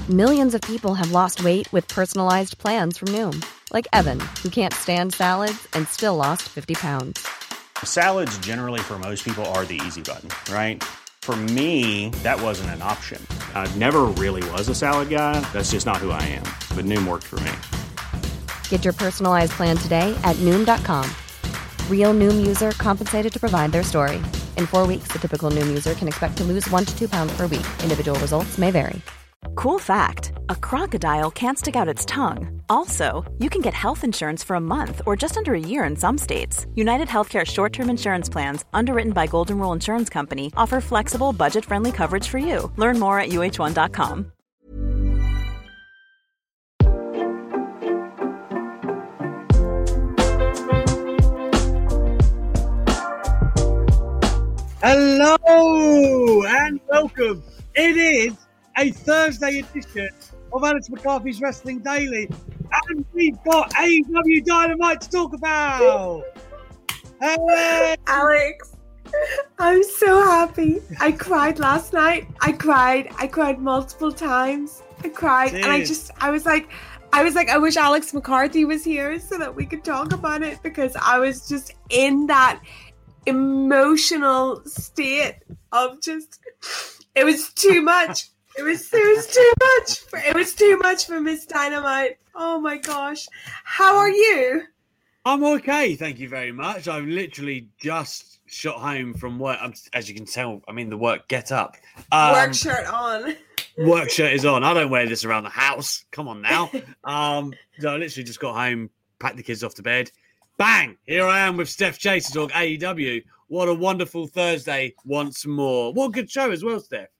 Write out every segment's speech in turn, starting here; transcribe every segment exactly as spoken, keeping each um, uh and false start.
Millions of people have lost weight with personalized plans from Noom. Like Evan, who can't stand salads and still lost fifty pounds. Salads generally for most people are the easy button, right? For me, that wasn't an option. I never really was a salad guy. That's just not who I am. But Noom worked for me. Get your personalized plan today at Noom dot com. Real Noom user compensated to provide their story. In four weeks, the typical Noom user can expect to lose one to two pounds per week. Individual results may vary. Cool fact, a crocodile can't stick out its tongue. Also, you can get health insurance for a month or just under a year in some states. United Healthcare short-term insurance plans, underwritten by Golden Rule Insurance Company, offer flexible, budget-friendly coverage for you. Learn more at U H one dot com. Hello and welcome. It is a Thursday edition of Alex McCarthy's Wrestling Daily, and we've got A E W Dynamite to talk about. Hey, Alex, I'm so happy. I cried last night. I cried. I cried multiple times. I cried, Jeez. and I just, I was like, I was like, I wish Alex McCarthy was here so that we could talk about it, because I was just in that emotional state of just, it was too much. It was, it was too much. For, it was too much for Miss Dynamite. Oh my gosh. How are you? I'm okay, thank you very much. I've literally just shot home from work. I'm, as you can tell, I'm in the work get up. Um, work shirt on. Work shirt is on. I don't wear this around the house. Come on now. um, so I literally just got home, packed the kids off to bed. Bang! Here I am with Steph Chase to talk A E W. What a wonderful Thursday once more. What a good show as well, Steph.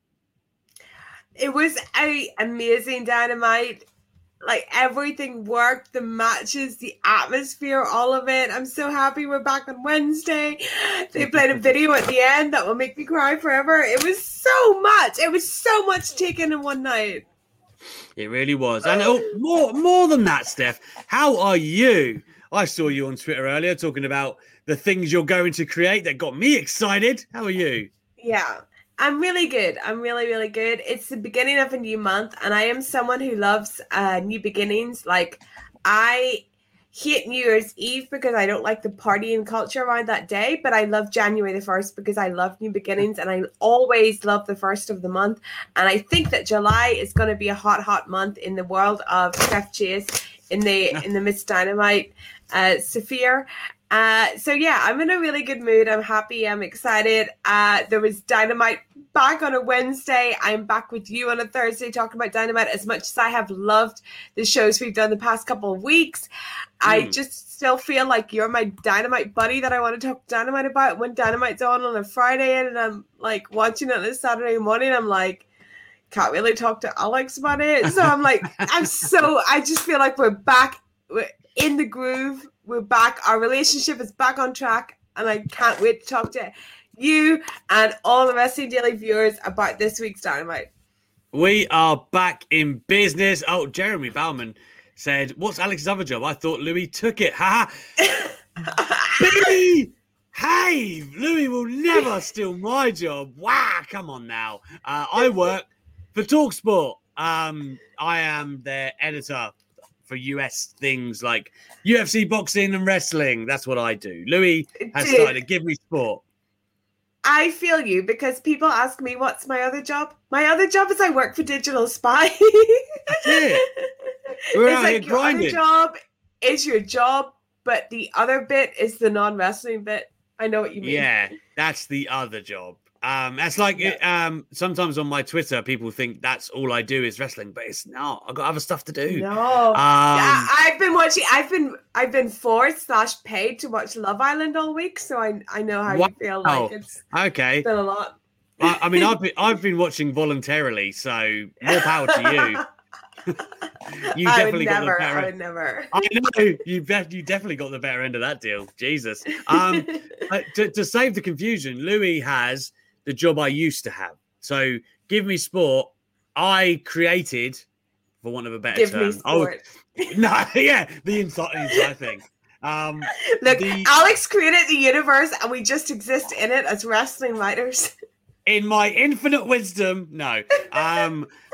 It was a amazing Dynamite. Like, everything worked, the matches, the atmosphere, all of it. I'm so happy we're back on Wednesday. They played a video at the end that will make me cry forever. It was so much. It was so much taken in one night. It really was. And oh, more, more than that, Steph, how are you? I saw you on Twitter earlier talking about the things you're going to create that got me excited. How are you? Yeah. I'm really good. I'm really, really good. It's the beginning of a new month, and I am someone who loves uh, new beginnings. Like, I hate New Year's Eve because I don't like the partying culture around that day, but I love January the first because I love new beginnings, and I always love the first of the month. And I think that July is going to be a hot, hot month in the world of Steph Chase, in the in the Miss Dynamite uh, sphere. Uh, so yeah, I'm in a really good mood. I'm happy. I'm excited. Uh, there was Dynamite back on a Wednesday. I'm back with you on a Thursday talking about Dynamite. As much as I have loved the shows we've done the past couple of weeks, mm. I just still feel like you're my Dynamite buddy that I want to talk Dynamite about. When Dynamite's on on a Friday and I'm like watching it on a Saturday morning, I'm like, can't really talk to Alex about it. So I'm like, I'm so, I just feel like we're back we're in the groove. We're back. Our relationship is back on track, and I can't wait to talk to you and all the Wrestling Daily viewers about this week's Dynamite. We are back in business. Oh, Jeremy Bauman said, "What's Alex's other job? I thought Louis took it." Ha! Billy, hey, Louis will never steal my job. Wow, come on now. Uh, I work for TalkSport. Um, I am their editor for U S things like U F C boxing and wrestling. That's what I do. Louis has Dude, started to give me sport. I feel you, because people ask me, what's my other job? My other job is I work for Digital Spy. That's it. We're it's out like here your grinding. other job is your job, but the other bit is the non-wrestling bit. I know what you mean. Yeah, that's the other job. Um, that's like yeah. um, sometimes on my Twitter, people think that's all I do is wrestling, but it's not. I've got other stuff to do. No, um, yeah, I've been watching. I've been I've been forced slash paid to watch Love Island all week, so I I know how wow. you feel. Like it's okay. been a lot. I, I mean, I've been I've been watching voluntarily, so more power to you. you I definitely would got never. the better. I would never. I know you. Bet you definitely got the better end of that deal. Jesus. Um, uh, to, to save the confusion, Louis has the job I used to have. So give me sport. I created, for want of a better Give term. me sport. Oh, no, yeah, the entire, the entire thing. Um, Look, the, Alex created the universe, and we just exist in it as wrestling writers. in my infinite wisdom, no. Um,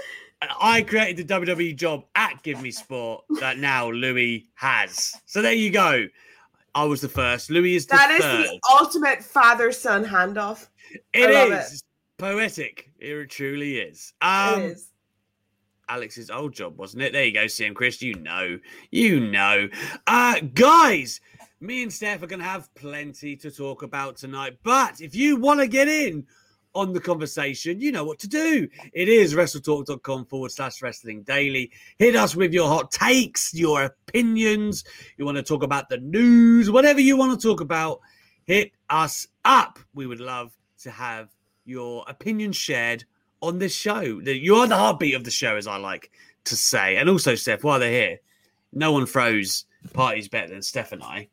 I created the W W E job at Give Me Sport that now Louis has. So there you go. I was the first. Louis is the That is third. the ultimate father-son handoff. It I love is. it. Poetic. It truly is. Um, It is. Alex's old job, wasn't it? There you go, C M Chris. You know. You know. Uh, guys, me and Steph are going to have plenty to talk about tonight. But if you want to get in on the conversation, you know what to do. It is WrestleTalk.com forward slash Wrestling Daily. Hit us with your hot takes, your opinions. You want to talk about the news, whatever you want to talk about, hit us up. We would love to have your opinion shared on this show. You are the heartbeat of the show, as I like to say. And also, Steph, while they're here, no one throws parties better than Steph and I.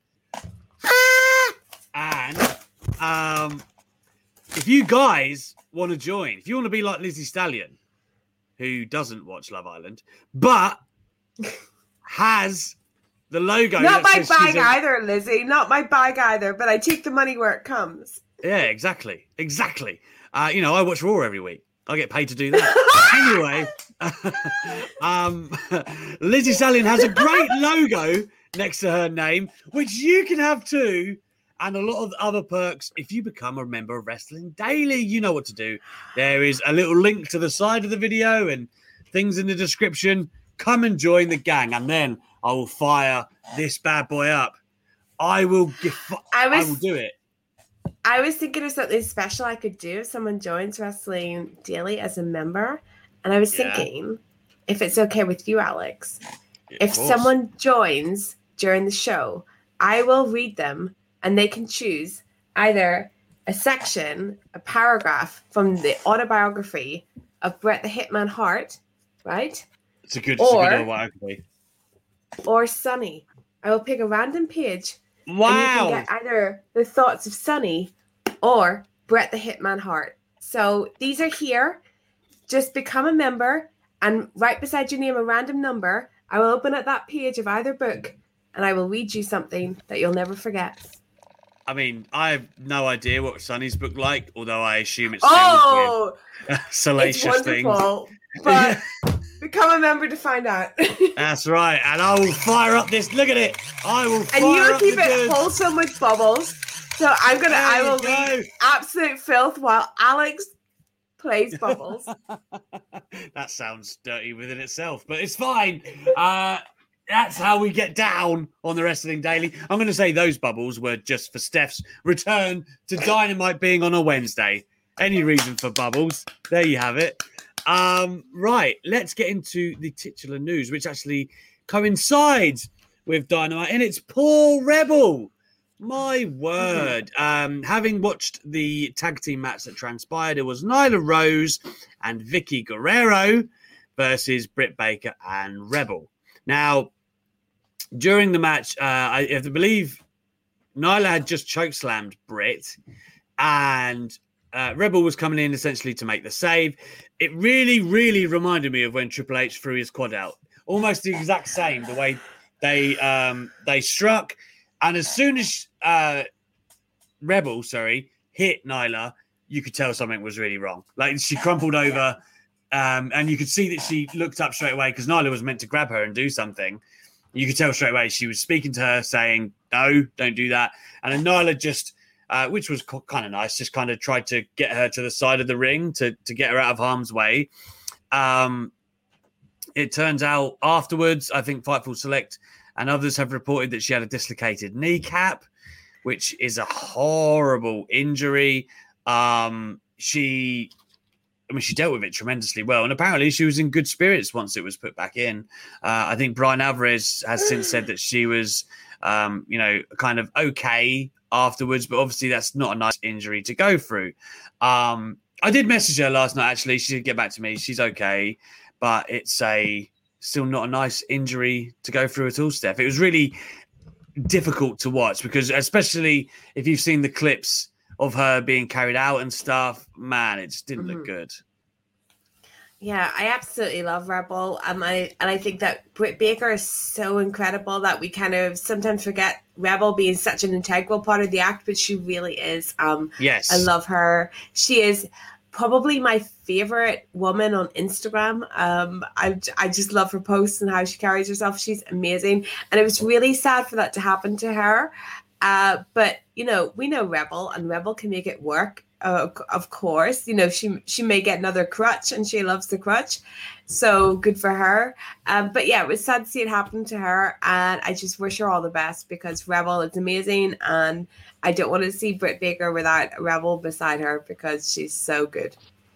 And um, if you guys want to join, if you want to be like Lizzie Stallion, who doesn't watch Love Island, but has the logo. Not my that says she's bag a- either, Lizzie. Not my bag either, but I take the money where it comes. Yeah, exactly. Exactly. Uh, you know, I watch Raw every week. I get paid to do that. Anyway, um, Lizzie Stallion has a great logo next to her name, which you can have too, and a lot of other perks if you become a member of Wrestling Daily. You know what to do. There is a little link to the side of the video and things in the description. Come and join the gang, and then I will fire this bad boy up. I will give. I was- I will do it. I was thinking of something special I could do if someone joins Wrestling Daily as a member. And I was Yeah. thinking, if it's okay with you, Alex, Of if course. someone joins during the show, I will read them and they can choose either a section, a paragraph from the autobiography of Bret the Hitman Hart, right? It's a good, Or- it's a good autobiography. Or Sonny. I will pick a random page. And you Wow. can get either the thoughts of Sonny or Bret the Hitman Hart. So these are here. Just become a member and right beside your name a random number. I will open up that page of either book and I will read you something that you'll never forget. I mean, I have no idea what Sonny's book like, although I assume it's Oh, filled with it's salacious things. wonderful. But become a member to find out. That's right. And I will fire up this. Look at it. I will fire And you will up keep the it goods. wholesome with bubbles. So I'm gonna There I you will go. read absolute filth while Alex plays bubbles. That sounds dirty within itself, but it's fine. Uh, that's how we get down on the Wrestling Daily. I'm going to say those bubbles were just for Steph's return to Dynamite being on a Wednesday. Any reason for bubbles? There you have it. Um, right, let's get into the titular news, which actually coincides with Dynamite, and it's Paul Rebel. My word. Um, having watched the tag team match that transpired, it was Nyla Rose and Vicky Guerrero versus Britt Baker and Rebel. Now, during the match, uh, I, I believe Nyla had just chokeslammed Britt, and uh, Rebel was coming in essentially to make the save. It really, really reminded me of when Triple H threw his quad out. Almost the exact same, the way they um, they struck. And as soon as uh, Rebel, sorry, hit Nyla, you could tell something was really wrong. Like, she crumpled over, um, and you could see that she looked up straight away because Nyla was meant to grab her and do something. You could tell straight away she was speaking to her, saying, no, don't do that. And then Nyla just, uh, which was co- kind of nice, just kind of tried to get her to the side of the ring to, to get her out of harm's way. Um, it turns out afterwards, I think Fightful Select and others have reported that she had a dislocated kneecap, which is a horrible injury. Um, she, I mean, she dealt with it tremendously well. And apparently she was in good spirits once it was put back in. Uh, I think Brian Alvarez has since said that she was, um, you know, kind of okay afterwards. But obviously that's not a nice injury to go through. Um, I did message her last night, actually. She did get back to me. She's okay. But it's a... still not a nice injury to go through at all, Steph. It was really difficult to watch because especially if you've seen the clips of her being carried out and stuff, man, it just didn't mm-hmm. look good. Yeah, I absolutely love Rebel. Um, I, and I think that Britt Baker is so incredible that we kind of sometimes forget Rebel being such an integral part of the act, but she really is. Um, yes. I love her. She is probably my favorite woman on Instagram. Um, I, I just love her posts and how she carries herself. She's amazing. And it was really sad for that to happen to her. Uh, but, you know, we know Rebel, and Rebel can make it work. Uh, of course, you know, she she may get another crutch, and she loves the crutch. So good for her. Um, but yeah, it was sad to see it happen to her. And I just wish her all the best, because Rebel is amazing. And I don't want to see Britt Baker without Rebel beside her, because she's so good.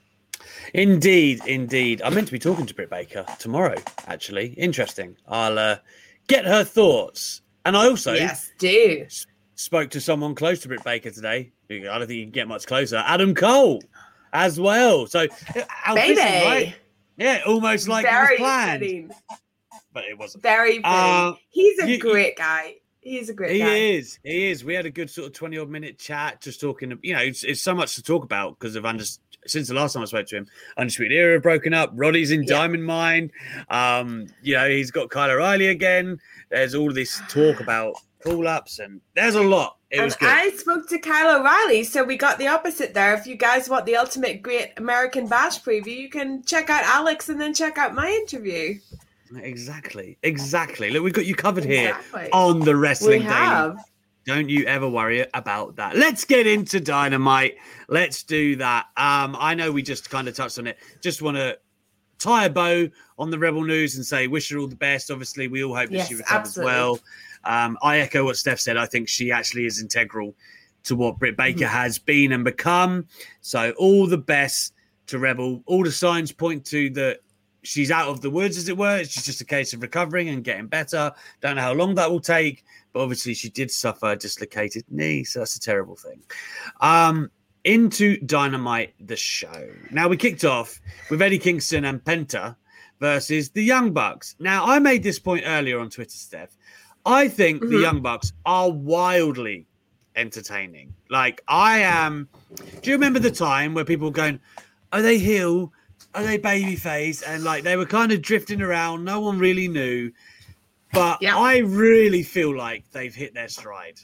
Indeed, indeed. I'm meant to be talking to Britt Baker tomorrow, actually. Interesting. I'll uh, get her thoughts. And I also yes, do. spoke to someone close to Britt Baker today. I don't think you can get much closer. Adam Cole as well. So, our Baby. fishing, right? Yeah, almost like Very it was planned. fitting. But it wasn't. Very fitting. Uh, He's a you, great guy. He's a great he guy. He is. He is. We had a good sort of twenty odd minute chat, just talking. You know, it's, it's so much to talk about because of under, since the last time I spoke to him, Undisputed Era broken up. Roddy's in Yeah. Diamond Mine. Um, you know, he's got Kyle O'Reilly again. There's all this talk about call ups, and there's a lot. It was and good. I spoke to Kyle O'Reilly, so we got the opposite there. If you guys want the ultimate great American Bash preview, you can check out Alex and then check out my interview. Exactly. Exactly. Look, we've got you covered Exactly. here on the Wrestling We Daily. have. Don't you ever worry about that. Let's get into Dynamite. Let's do that. Um, I know we just kind of touched on it. Just want to tie a bow on the Rebel news and say wish her all the best. Obviously, we all hope that Yes, she recovers absolutely. well. Um, I echo what Steph said. I think she actually is integral to what Britt Baker Mm-hmm. has been and become. So all the best to Rebel. All the signs point to that she's out of the woods, as it were. It's just a case of recovering and getting better. Don't know how long that will take, but obviously she did suffer a dislocated knee, so that's a terrible thing. Um, into Dynamite, the show. Now, we kicked off with Eddie Kingston and Penta versus the Young Bucks. Now, I made this point earlier on Twitter, Steph. I think Mm-hmm. the Young Bucks are wildly entertaining. Like, I am... Do you remember the time where people were going, are they heel? Are they babyface? And, like, they were kind of drifting around. No one really knew. But Yeah. I really feel like they've hit their stride.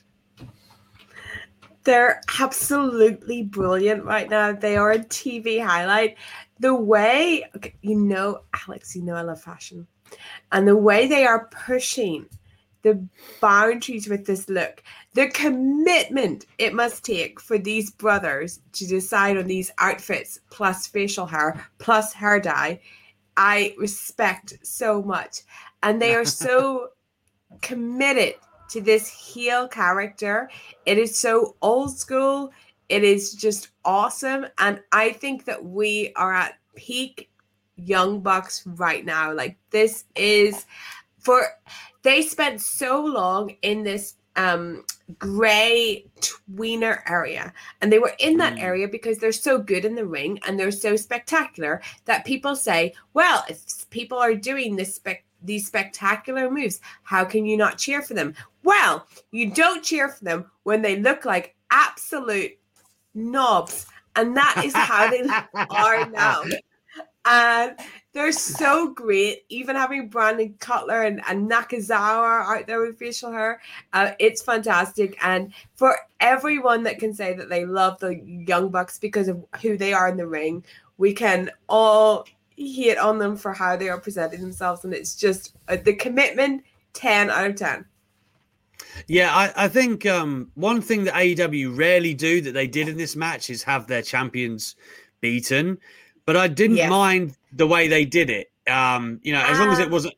They're absolutely brilliant right now. They are a T V highlight. The way, okay, you know, Alex, you know I love fashion. And the way they are pushing the boundaries with this look, the commitment it must take for these brothers to decide on these outfits, plus facial hair, plus hair dye, I respect so much. And they are so committed to this heel character. It is so old school. It is just awesome. And I think that we are at peak Young Bucks right now. Like, this is for, they spent so long in this um gray tweener area, and they were in that Mm. area because they're so good in the ring and they're so spectacular that people say, well, if people are doing this spec these spectacular moves, how can you not cheer for them? Well, you don't cheer for them when they look like absolute knobs, and that is how they are now. And they're so great, even having Brandon Cutler and, and Nakazawa out there with facial hair. Uh, it's fantastic. And for everyone that can say that they love the Young Bucks because of who they are in the ring, we can all hate on them for how they are presenting themselves. And it's just uh, the commitment, ten out of ten. Yeah, I, I think um, one thing that A E W rarely do that they did in this match is have their champions beaten. But I didn't Yes. mind the way they did it. Um, you know, as long as it Um, wasn't.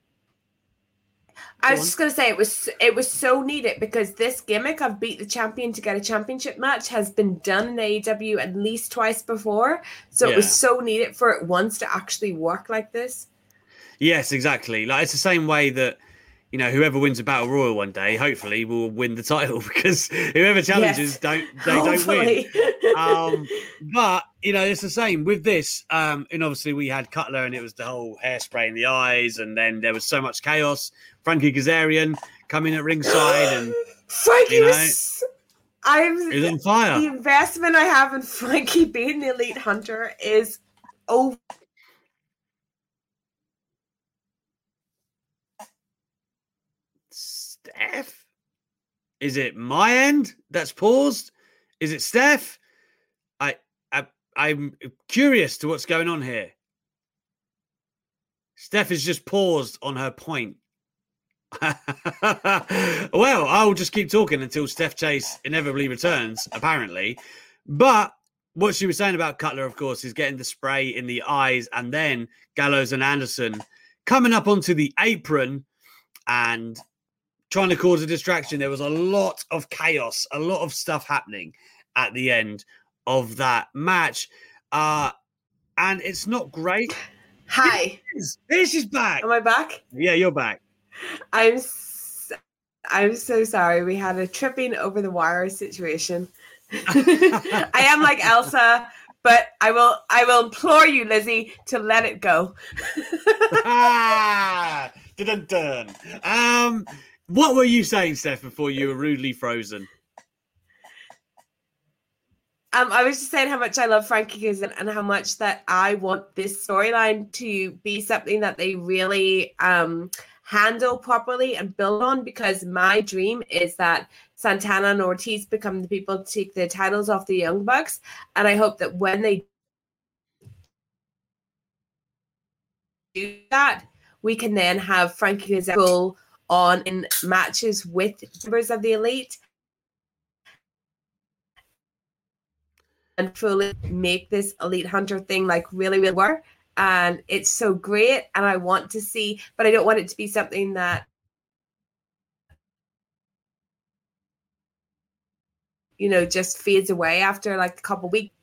I Go was on. just gonna say it was it was so needed because this gimmick of beat the champion to get a championship match has been done in A E W at least twice before. So it was Yeah. so needed for it once to actually work like this. Yes, exactly. Like, it's the same way that, you know, whoever wins a battle royal one day, hopefully, will win the title because whoever challenges Yes. don't they don't win. Hopefully. Um, but you know, it's the same with this. Um, and obviously, we had Cutler, and it was the whole hairspray in the eyes, and then there was so much chaos. Frankie Kazarian coming at ringside, and Frankie you know, was I'm it was on fire. the investment I have in Frankie being the elite hunter is over. Steph, is it my end that's paused? Is it Steph? I, I I'm curious to what's going on here. Steph has just paused on her point. Well, I'll just keep talking until Steph Chase inevitably returns, apparently. But what she was saying about Cutler, of course, is getting the spray in the eyes, and then Gallows and Anderson coming up onto the apron and trying to cause a distraction. There was a lot of chaos, a lot of stuff happening at the end of that match. Uh, and it's not great. Hi. Here she's back. Am I back? Yeah, you're back. I'm so, I'm so sorry. We had a tripping over the wire situation. I am like Elsa, but I will I will implore you, Lizzie, to let it go. ah, dun, dun. Um, what were you saying, Steph, before you were rudely frozen? Um, I was just saying how much I love Frankie Kazarian and how much that I want this storyline to be something that they really um, handle properly and build on, because my dream is that Santana and Ortiz become the people to take the titles off the Young Bucks. And I hope that when they do that, we can then have Frankie Kazarian on in matches with members of the Elite and fully make this Elite Hunter thing like really, really work. And it's so great. And I want to see, but I don't want it to be something that, you know, just fades away after like a couple weeks.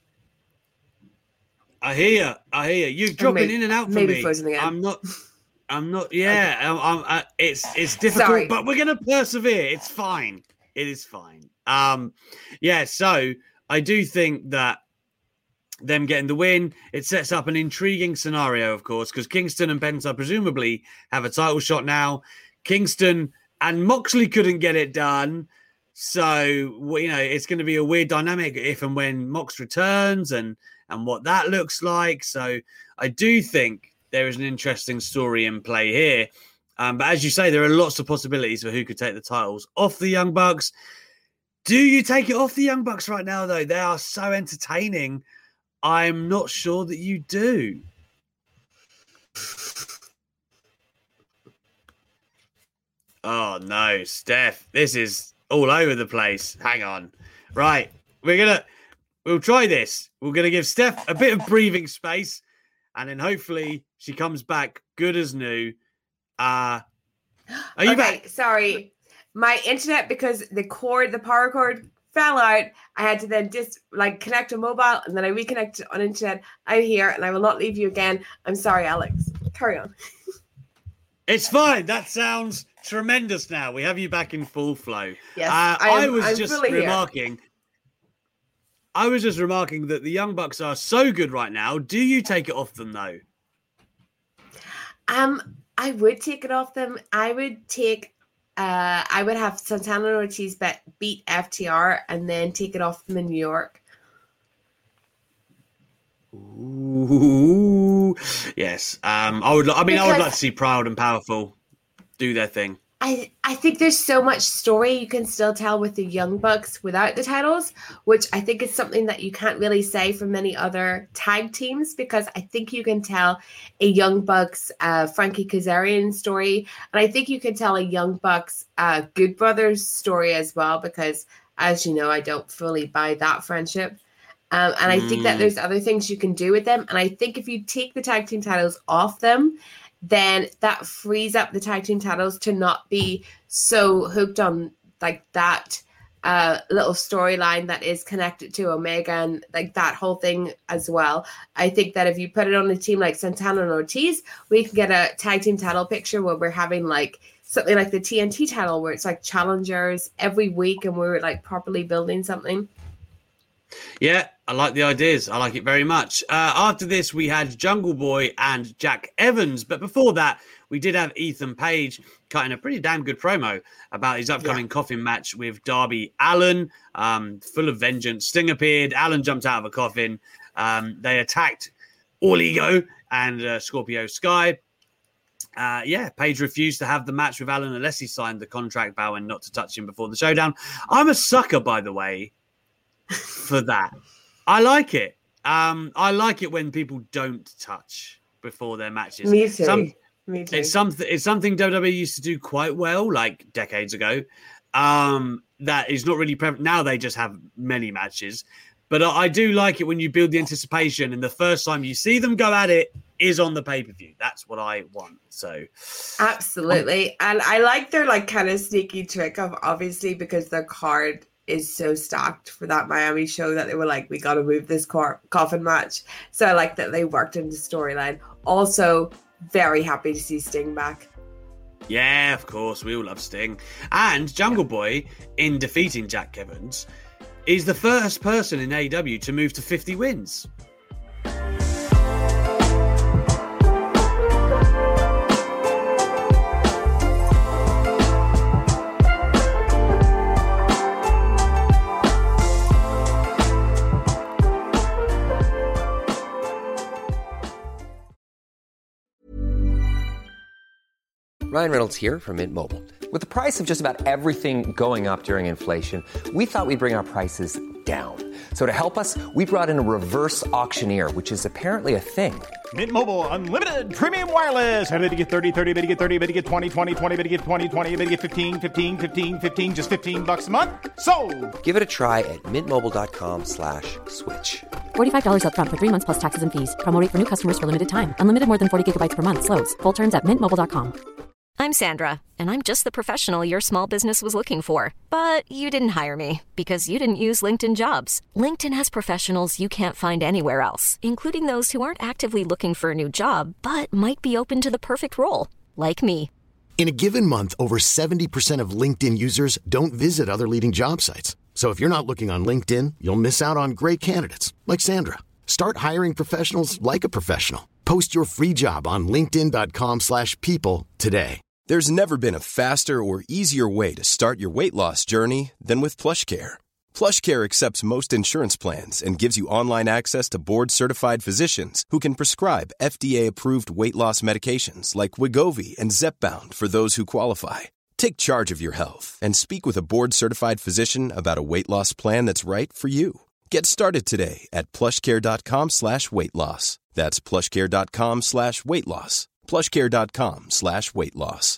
I hear you. I hear you. You're dropping maybe, in and out for maybe me. frozen again. I'm not. I'm not. Yeah. I'm, I'm, I, it's it's difficult, Sorry. but we're gonna persevere. It's fine. It is fine. Um. Yeah. So I do think that them getting the win, it sets up an intriguing scenario, of course, because Kingston and Penta presumably have a title shot now. Kingston and Moxley couldn't get it done. So, you know, it's going to be a weird dynamic if and when Mox returns and, and what that looks like. So I do think there is an interesting story in play here. Um, but as you say, there are lots of possibilities for who could take the titles off the Young Bucks. Do you take it off the Young Bucks right now, though? They are so entertaining. I'm not sure that you do. Oh, no, Steph. This is all over the place. Hang on. Right. We're going to... We'll try this. We're going to give Steph a bit of breathing space, and then hopefully she comes back good as new. Uh, are you okay, back? Sorry. My internet, because the cord, the power cord fell out, I had to then just like connect a mobile, and then I reconnected on internet. I'm here, and I will not leave you again. I'm sorry, Alex. Carry on. It's fine. That sounds tremendous now. We have you back in full flow. Yes, uh, I, am, I was I'm just fully remarking... Here. I was just remarking that the Young Bucks are so good right now. Do you take it off them, though? Um, I would take it off them. I would take... Uh, I would have Santana and Ortiz bet, beat F T R and then take it off them in New York. Ooh, yes. Um, I would. I mean, because I would like to see Proud and Powerful do their thing. I I think there's so much story you can still tell with the Young Bucks without the titles, which I think is something that you can't really say for many other tag teams, because I think you can tell a Young Bucks uh, Frankie Kazarian story, and I think you can tell a Young Bucks uh, Good Brothers story as well, because as you know, I don't fully buy that friendship. Um, and I mm. think that there's other things you can do with them. And I think if you take the tag team titles off them, then that frees up the tag team titles to not be so hooked on like that uh, little storyline that is connected to Omega and like that whole thing as well. I think that if you put it on a team like Santana and Ortiz, we can get a tag team title picture where we're having like something like the T N T title where it's like challengers every week and we're like properly building something. Yeah, I like the ideas. I like it very much. Uh, after this, we had Jungle Boy and Jack Evans. But before that, we did have Ethan Page cutting a pretty damn good promo about his upcoming yeah. coffin match with Darby Allin, um, full of vengeance. Sting appeared. Allin jumped out of a coffin. Um, they attacked All Ego and uh, Scorpio Sky. Uh, yeah, Page refused to have the match with Allin unless he signed the contract, vowing not to touch him before the showdown. I'm a sucker, by the way, for that. I like it. Um, I like it when people don't touch before their matches. Me too. Some, Me too. It's something. It's something W W E used to do quite well, like decades ago. Um, that is not really prevalent now. They just have many matches, but I, I do like it when you build the anticipation, and the first time you see them go at it is on the pay per view. That's what I want. So, absolutely, and I like their like kind of sneaky trick of obviously because their card is so stacked for that Miami show that they were like, we got to move this car- coffin match. So I like that they worked into storyline. Also, very happy to see Sting back. Yeah, of course. We all love Sting. And Jungle Boy, in defeating Jack Evans, is the first person in A E W to move to fifty wins. Ryan Reynolds here from Mint Mobile. With the price of just about everything going up during inflation, we thought we'd bring our prices down. So to help us, we brought in a reverse auctioneer, which is apparently a thing. Mint Mobile Unlimited Premium Wireless. How to get thirty, thirty, how to get thirty, how to get twenty, twenty, twenty, how to get twenty, twenty, how to get fifteen, fifteen, fifteen, fifteen, just fifteen bucks a month? Sold! Give it a try at mintmobile.com slash switch. forty-five dollars up front for three months plus taxes and fees. Promo rate for new customers for limited time. Unlimited more than forty gigabytes per month. Slows full terms at mint mobile dot com. I'm Sandra, and I'm just the professional your small business was looking for. But you didn't hire me because you didn't use LinkedIn Jobs. LinkedIn has professionals you can't find anywhere else, including those who aren't actively looking for a new job, but might be open to the perfect role, like me. In a given month, over seventy percent of LinkedIn users don't visit other leading job sites. So if you're not looking on LinkedIn, you'll miss out on great candidates like Sandra. Start hiring professionals like a professional. Post your free job on linkedin.com slash people today. There's never been a faster or easier way to start your weight loss journey than with PlushCare. PlushCare accepts most insurance plans and gives you online access to board-certified physicians who can prescribe F D A-approved weight loss medications like Wegovy and Zepbound for those who qualify. Take charge of your health and speak with a board-certified physician about a weight loss plan that's right for you. Get started today at plushcare.com slash weight loss. That's plushcare.com slash weight loss. plushcare.com slash weight loss.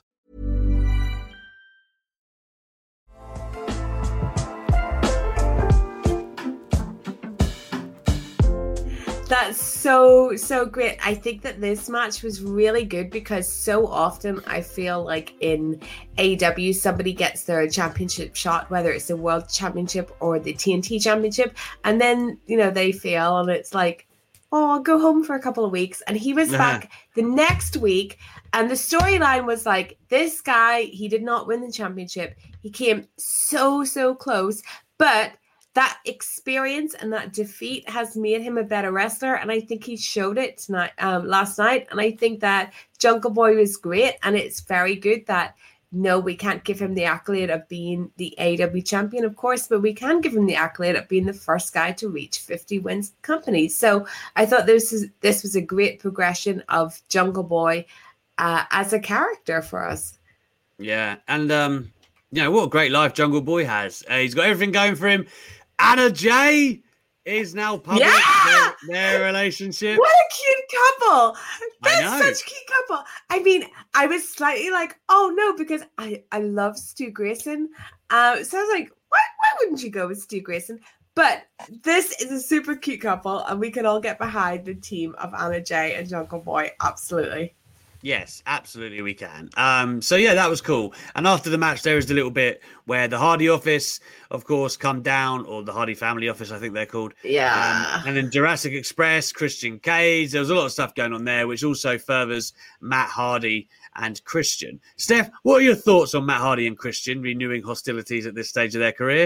That's so, so great. I think that this match was really good because so often I feel like in A E W, somebody gets their championship shot, whether it's the World Championship or the T N T Championship, and then, you know, they fail and it's like, oh, I'll go home for a couple of weeks. And he was back the next week. And the storyline was like, this guy, he did not win the championship. He came so, so close. But that experience and that defeat has made him a better wrestler. And I think he showed it tonight, um, last night. And I think that Jungle Boy was great. And it's very good that, no, we can't give him the accolade of being the A E W champion, of course, but we can give him the accolade of being the first guy to reach fifty wins company. So I thought this is this was a great progression of Jungle Boy uh, as a character for us. Yeah, and um, you know what a great life Jungle Boy has. Uh, he's got everything going for him. Anna Jay is now public. Yeah! Their, their relationship. What a cute couple. That's I know. such a cute couple. I mean, I was slightly like, oh no, because I, I love Stu Grayson. Uh, so I was like, why, why wouldn't you go with Stu Grayson? But this is a super cute couple, and we can all get behind the team of Anna Jay and Jungle Boy. Absolutely. Yes, absolutely we can. Um, so, yeah, that was cool. And after the match, there was a little bit where the Hardy office, of course, come down, or the Hardy family office, I think they're called. Yeah. Um, and then Jurassic Express, Christian Cage. There was a lot of stuff going on there, which also furthers Matt Hardy and Christian. Steph, what are your thoughts on Matt Hardy and Christian renewing hostilities at this stage of their career?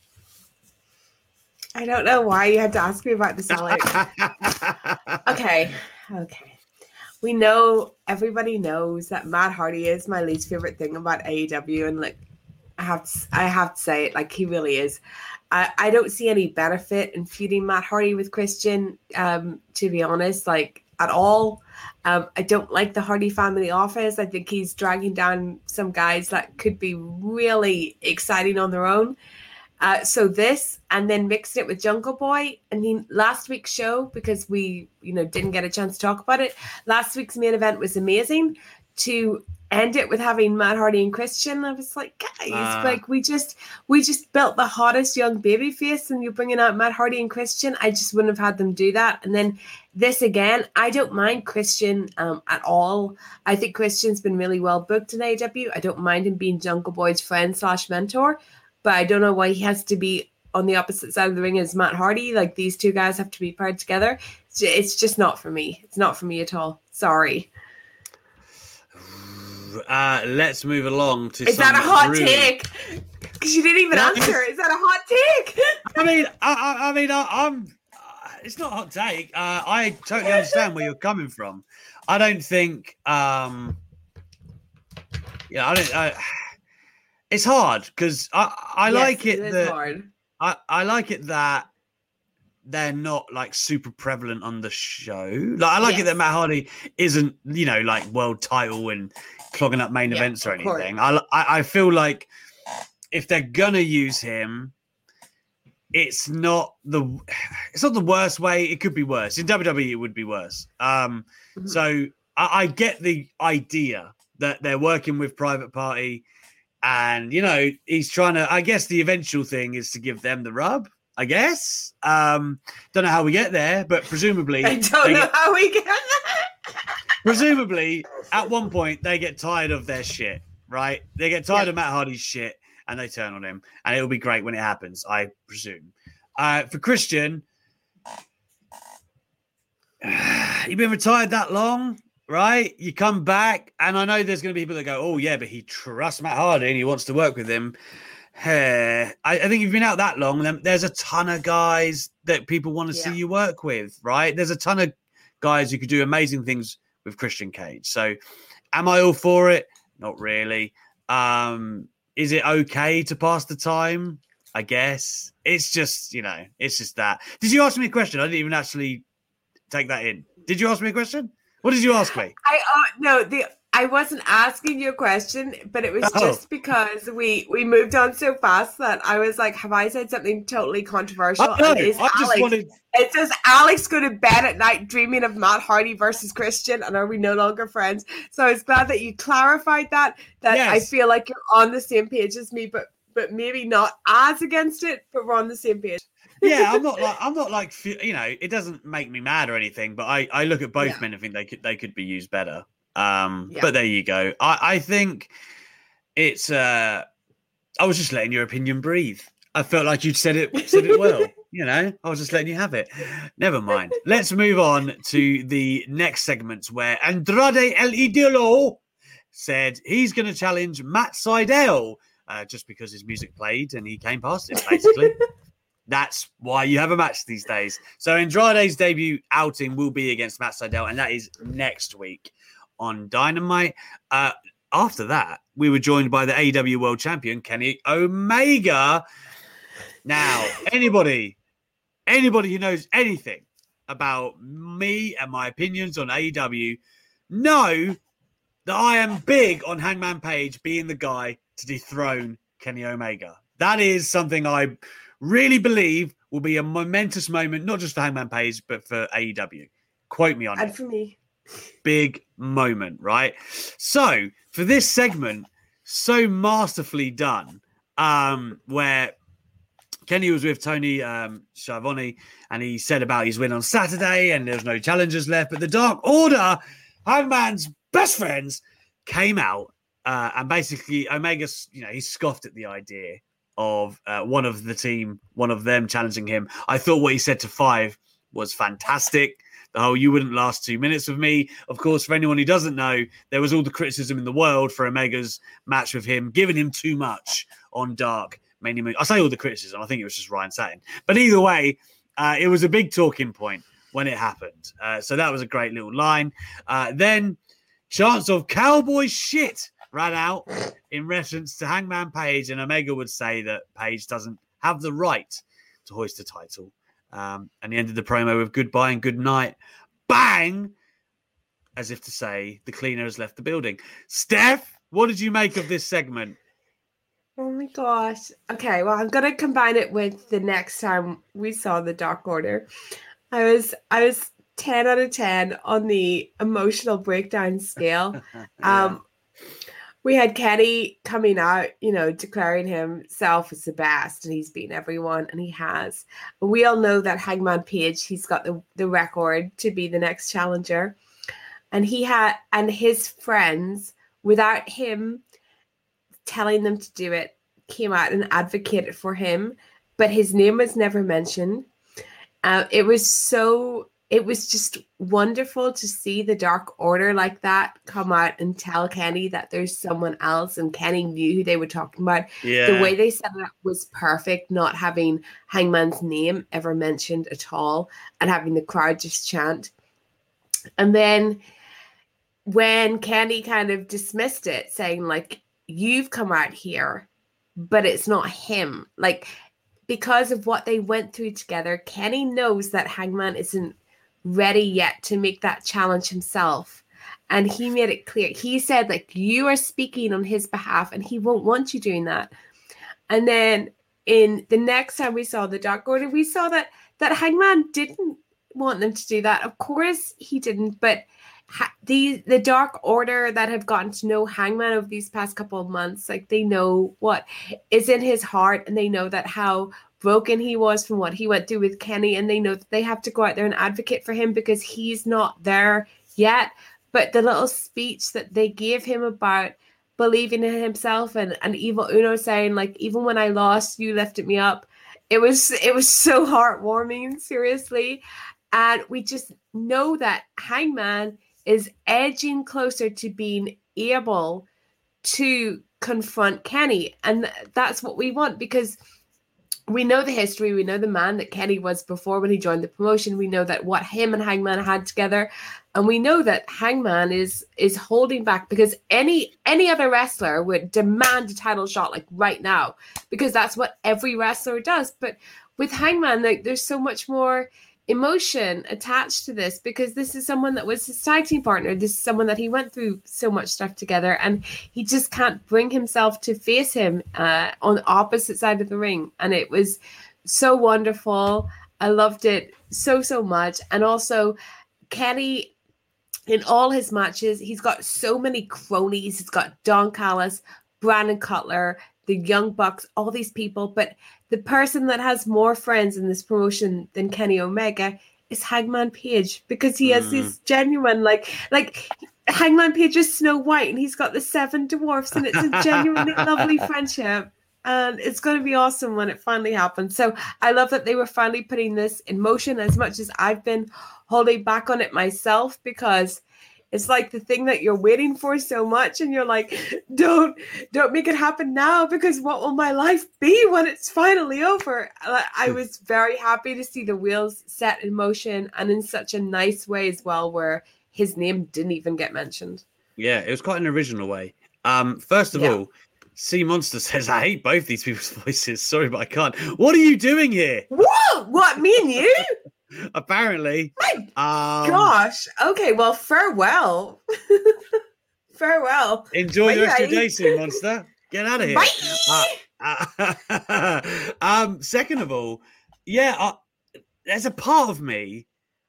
I don't know why you had to ask me about this, Alex. okay. Okay. We know, everybody knows that Matt Hardy is my least favorite thing about A E W. And like, I have to, I have to say it, like he really is. I, I don't see any benefit in feuding Matt Hardy with Christian, um, to be honest, like at all. Um, I don't like the Hardy family office. I think he's dragging down some guys that could be really exciting on their own. Uh, so this, and then mixed it with Jungle Boy. And then last week's show, because we, you know, didn't get a chance to talk about it, last week's main event was amazing. To end it with having Matt Hardy and Christian, I was like, guys, uh, like we just we just built the hottest young baby face, and you're bringing out Matt Hardy and Christian. I just wouldn't have had them do that. And then this again, I don't mind Christian um, at all. I think Christian's been really well booked in A E W. I don't mind him being Jungle Boy's friend slash mentor, but I don't know why he has to be on the opposite side of the ring as Matt Hardy. Like, these two guys have to be paired together. It's just not for me. It's not for me at all. Sorry. Uh, let's move along to. Is that a hot really... take? Because you didn't even no, answer. Is that a hot take? I mean, I, I, I mean, I, I'm. Uh, it's not a hot take. Uh, I totally understand where you're coming from. I don't think. Um, yeah, I don't. I, it's hard because I, I yes, like it, it that hard. I, I like it that they're not like super prevalent on the show. Like, I like yes. it that Matt Hardy isn't, you know, like world title and clogging up main yeah, events or anything. I, I I feel like if they're gonna use him, it's not the it's not the worst way. It could be worse. In W W E, it would be worse. Um, mm-hmm. So I, I get the idea that they're working with Private Party, and you know he's trying to. I guess the eventual thing is to give them the rub. I guess. Um, don't know how we get there, but presumably I don't know get, how we get there. Presumably, at one point they get tired of their shit, right? They get tired yeah. of Matt Hardy's shit, and they turn on him, and it'll be great when it happens, I presume. Uh, for Christian, you've been retired that long, right? You come back, and I know there's going to be people that go, "Oh yeah, but he trusts Matt Hardy and he wants to work with him." Hey, I, I think you've been out that long. There's a ton of guys that people want to yeah. see you work with, right? There's a ton of guys who could do amazing things with Christian Cage. So am I all for it? Not really. Um, is it okay to pass the time? I guess. It's just, you know, it's just that. Did you ask me a question? I didn't even actually take that in. Did you ask me a question? What did you ask me? I uh, no, the I wasn't asking you a question, but it was oh. just because we we moved on so fast that I was like, have I said something totally controversial? I, is I just Alex, wanted... It says Alex go to bed at night dreaming of Matt Hardy versus Christian, and are we no longer friends? So I was glad that you clarified that. That yes. I feel like you're on the same page as me, but but maybe not as against it, but we're on the same page. Yeah, I'm not like I'm not like you know, it doesn't make me mad or anything, but I, I look at both yeah. men and think they could they could be used better. Um, yeah. But there you go. I, I think it's. Uh, I was just letting your opinion breathe. I felt like you'd said it said it well. You know, I was just letting you have it. Never mind. Let's move on to the next segment where Andrade El Idolo said he's going to challenge Matt Sydal uh, just because his music played and he came past it. Basically, that's why you have a match these days. So Andrade's debut outing will be against Matt Sydal, and that is next week on Dynamite. Uh, after that, we were joined by the A E W World Champion, Kenny Omega. Now, anybody, anybody who knows anything about me and my opinions on A E W know that I am big on Hangman Page being the guy to dethrone Kenny Omega. That is something I really believe will be a momentous moment, not just for Hangman Page, but for A E W. Quote me on and it. For me. Big moment, right? So for this segment, so masterfully done, um, where Kenny was with Tony um, Schiavone, and he said about his win on Saturday, and there's no challengers left. But the Dark Order, Hangman's best friends, came out, uh, and basically Omega, you know, he scoffed at the idea of uh, one of the team, one of them challenging him. I thought what he said to Five was fantastic. The whole "you wouldn't last two minutes with me." Of course, for anyone who doesn't know, there was all the criticism in the world for Omega's match with him, giving him too much on Dark. Mainly, I say all the criticism. I think it was just Ryan Satin. But either way, uh, it was a big talking point when it happened. Uh, so that was a great little line. Uh, then chants of cowboy shit ran out in reference to Hangman Page, and Omega would say that Page doesn't have the right to hoist the title. Um, and he ended the promo with goodbye and good night. Bang! As if to say the cleaner has left the building. Steph, what did you make of this segment? Oh my gosh. Okay, well, I'm gonna combine it with the next time we saw the Dark Order. I was I was ten out of ten on the emotional breakdown scale. Yeah. Um, we had Kenny coming out, you know, declaring himself as the best, and he's beaten everyone, and he has. We all know that Hangman Page, he's got the, the record to be the next challenger. And he had, and his friends, without him telling them to do it, came out and advocated for him, but his name was never mentioned. Uh, it was so, it was just wonderful to see the Dark Order like that come out and tell Kenny that there's someone else, and Kenny knew who they were talking about. Yeah. The way they set it up was perfect, not having Hangman's name ever mentioned at all and having the crowd just chant. And then when Kenny kind of dismissed it, saying like, you've come out here, but it's not him. Like, because of what they went through together, Kenny knows that Hangman isn't ready yet to make that challenge himself. And he made it clear. He said, like, you are speaking on his behalf, and he won't want you doing that. And then in the next time we saw the Dark Order, we saw that that Hangman didn't want them to do that. Of course he didn't, but ha- the the Dark Order that have gotten to know Hangman over these past couple of months, like, they know what is in his heart, and they know that how broken he was from what he went through with Kenny, and they know that they have to go out there and advocate for him because he's not there yet. But the little speech that they gave him about believing in himself, and, and Evil Uno saying, like, even when I lost, you lifted me up. It was it was so heartwarming, seriously. And we just know that Hangman is edging closer to being able to confront Kenny. And that's what we want, because we know the history. We know the man that Kenny was before when he joined the promotion. We know that what him and Hangman had together. And we know that Hangman is is holding back, because any any other wrestler would demand a title shot like right now, because that's what every wrestler does. But with Hangman, like, there's so much more emotion attached to this, because this is someone that was his tag team partner. This is someone that he went through so much stuff together, and he just can't bring himself to face him uh, on the opposite side of the ring. And it was so wonderful. I loved it so, so much. And also Kenny, in all his matches, he's got so many cronies. He's got Don Callis, Brandon Cutler, the Young Bucks, all these people. But the person that has more friends in this promotion than Kenny Omega is Hangman Page, because he has mm. this genuine, like, like Hangman Page is Snow White, and he's got the seven dwarfs, and it's a genuinely lovely friendship. And it's going to be awesome when it finally happens. So I love that they were finally putting this in motion, as much as I've been holding back on it myself, because it's like the thing that you're waiting for so much, and you're like, don't, don't make it happen now, because what will my life be when it's finally over? I was very happy to see the wheels set in motion, and in such a nice way as well, where his name didn't even get mentioned. Yeah, it was quite an original way. Um, first of yeah. all, C Monster says, I hate both these people's voices. Sorry, but I can't. What are you doing here? What? What, me and you? Apparently. My um, gosh. Okay, well, farewell. Farewell. Enjoy bye, the rest bye. of your day, Sea Monster. Get out of here. Uh, uh, um, second of all, yeah, uh, there's a part of me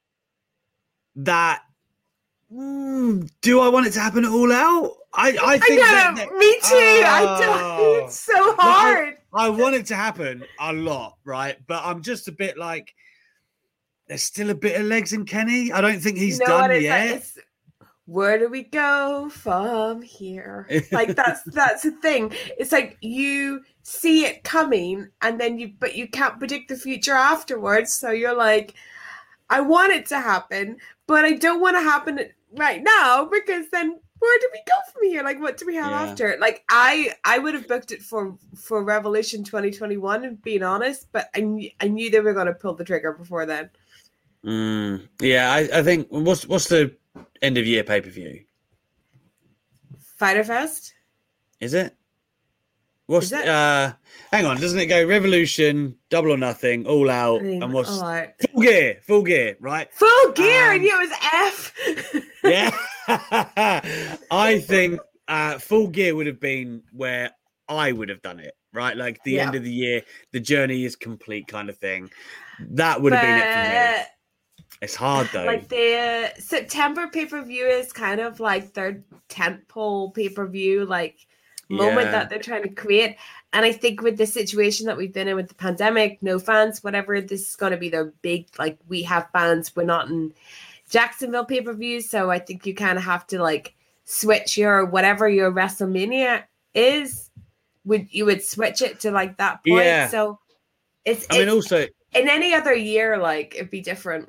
that mm, do I want it to happen all out? I, I think I that, that, me too. Uh, I don't. It's so hard. I, I want it to happen a lot, right? But I'm just a bit like, there's still a bit of legs in Kenny. I don't think he's you know done yet. Like, where do we go from here? Like, that's that's the thing. It's like you see it coming, and then you, but you can't predict the future afterwards. So you're like, I want it to happen, but I don't want to happen right now, because then where do we go from here? Like, what do we have yeah. after? Like, I I would have booked it for for Revolution twenty twenty-one, and being honest, but I knew, I knew they were going to pull the trigger before then. Mm, yeah, I, I think what's what's the end of year pay per view? Fyter Fest. Is it? What's Is it? uh? Hang on, doesn't it go Revolution, Double or Nothing, All Out, and what's all right. Full Gear? Full Gear, right? Full Gear. Um, I knew it was F. Yeah, I think uh, Full Gear would have been where I would have done it. right? Like the Yeah. end of the year, the journey is complete kind of thing. That would have been it for me. It's hard though. Like the September pay-per-view is kind of like their tentpole pay-per-view like moment Yeah. that they're trying to create. And I think with the situation that we've been in with the pandemic, no fans, whatever, this is going to be their big, like, we have fans, we're not in Jacksonville pay-per-view. So I think you kind of have to like switch your, whatever your WrestleMania is, would you would switch it to like that point. Yeah. So it's, I mean, it's also, in any other year, like it'd be different.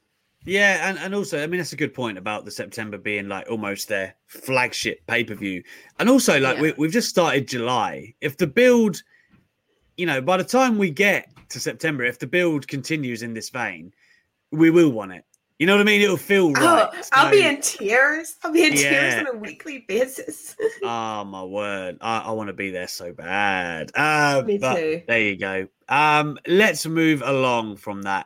yeah, and, and also, I mean, that's a good point about the September being like almost their flagship pay-per-view. And also, like, Yeah. we, we've just started July. If the build, you know, by the time we get to September, if the build continues in this vein, we will want it. You know what I mean? It'll feel right. Oh, I'll be So- in tears. I'll be in tears Yeah. on a weekly basis. Oh my word! I, I want to be there so bad. Uh, Me but too. There you go. Um, let's move along from that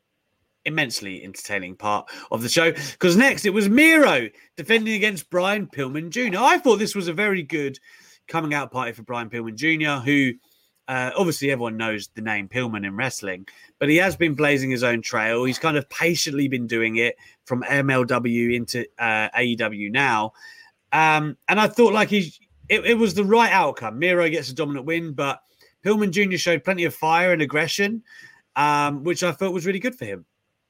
immensely entertaining part of the show, because next it was Miro defending against Brian Pillman Junior I thought this was a very good coming out party for Brian Pillman Junior, who uh, obviously everyone knows the name Pillman in wrestling, but he has been blazing his own trail. He's kind of patiently been doing it from M L W into uh, A E W now. Um, and I thought like he, it, it was the right outcome. Miro gets a dominant win, but Pillman Junior showed plenty of fire and aggression, um, which I thought was really good for him.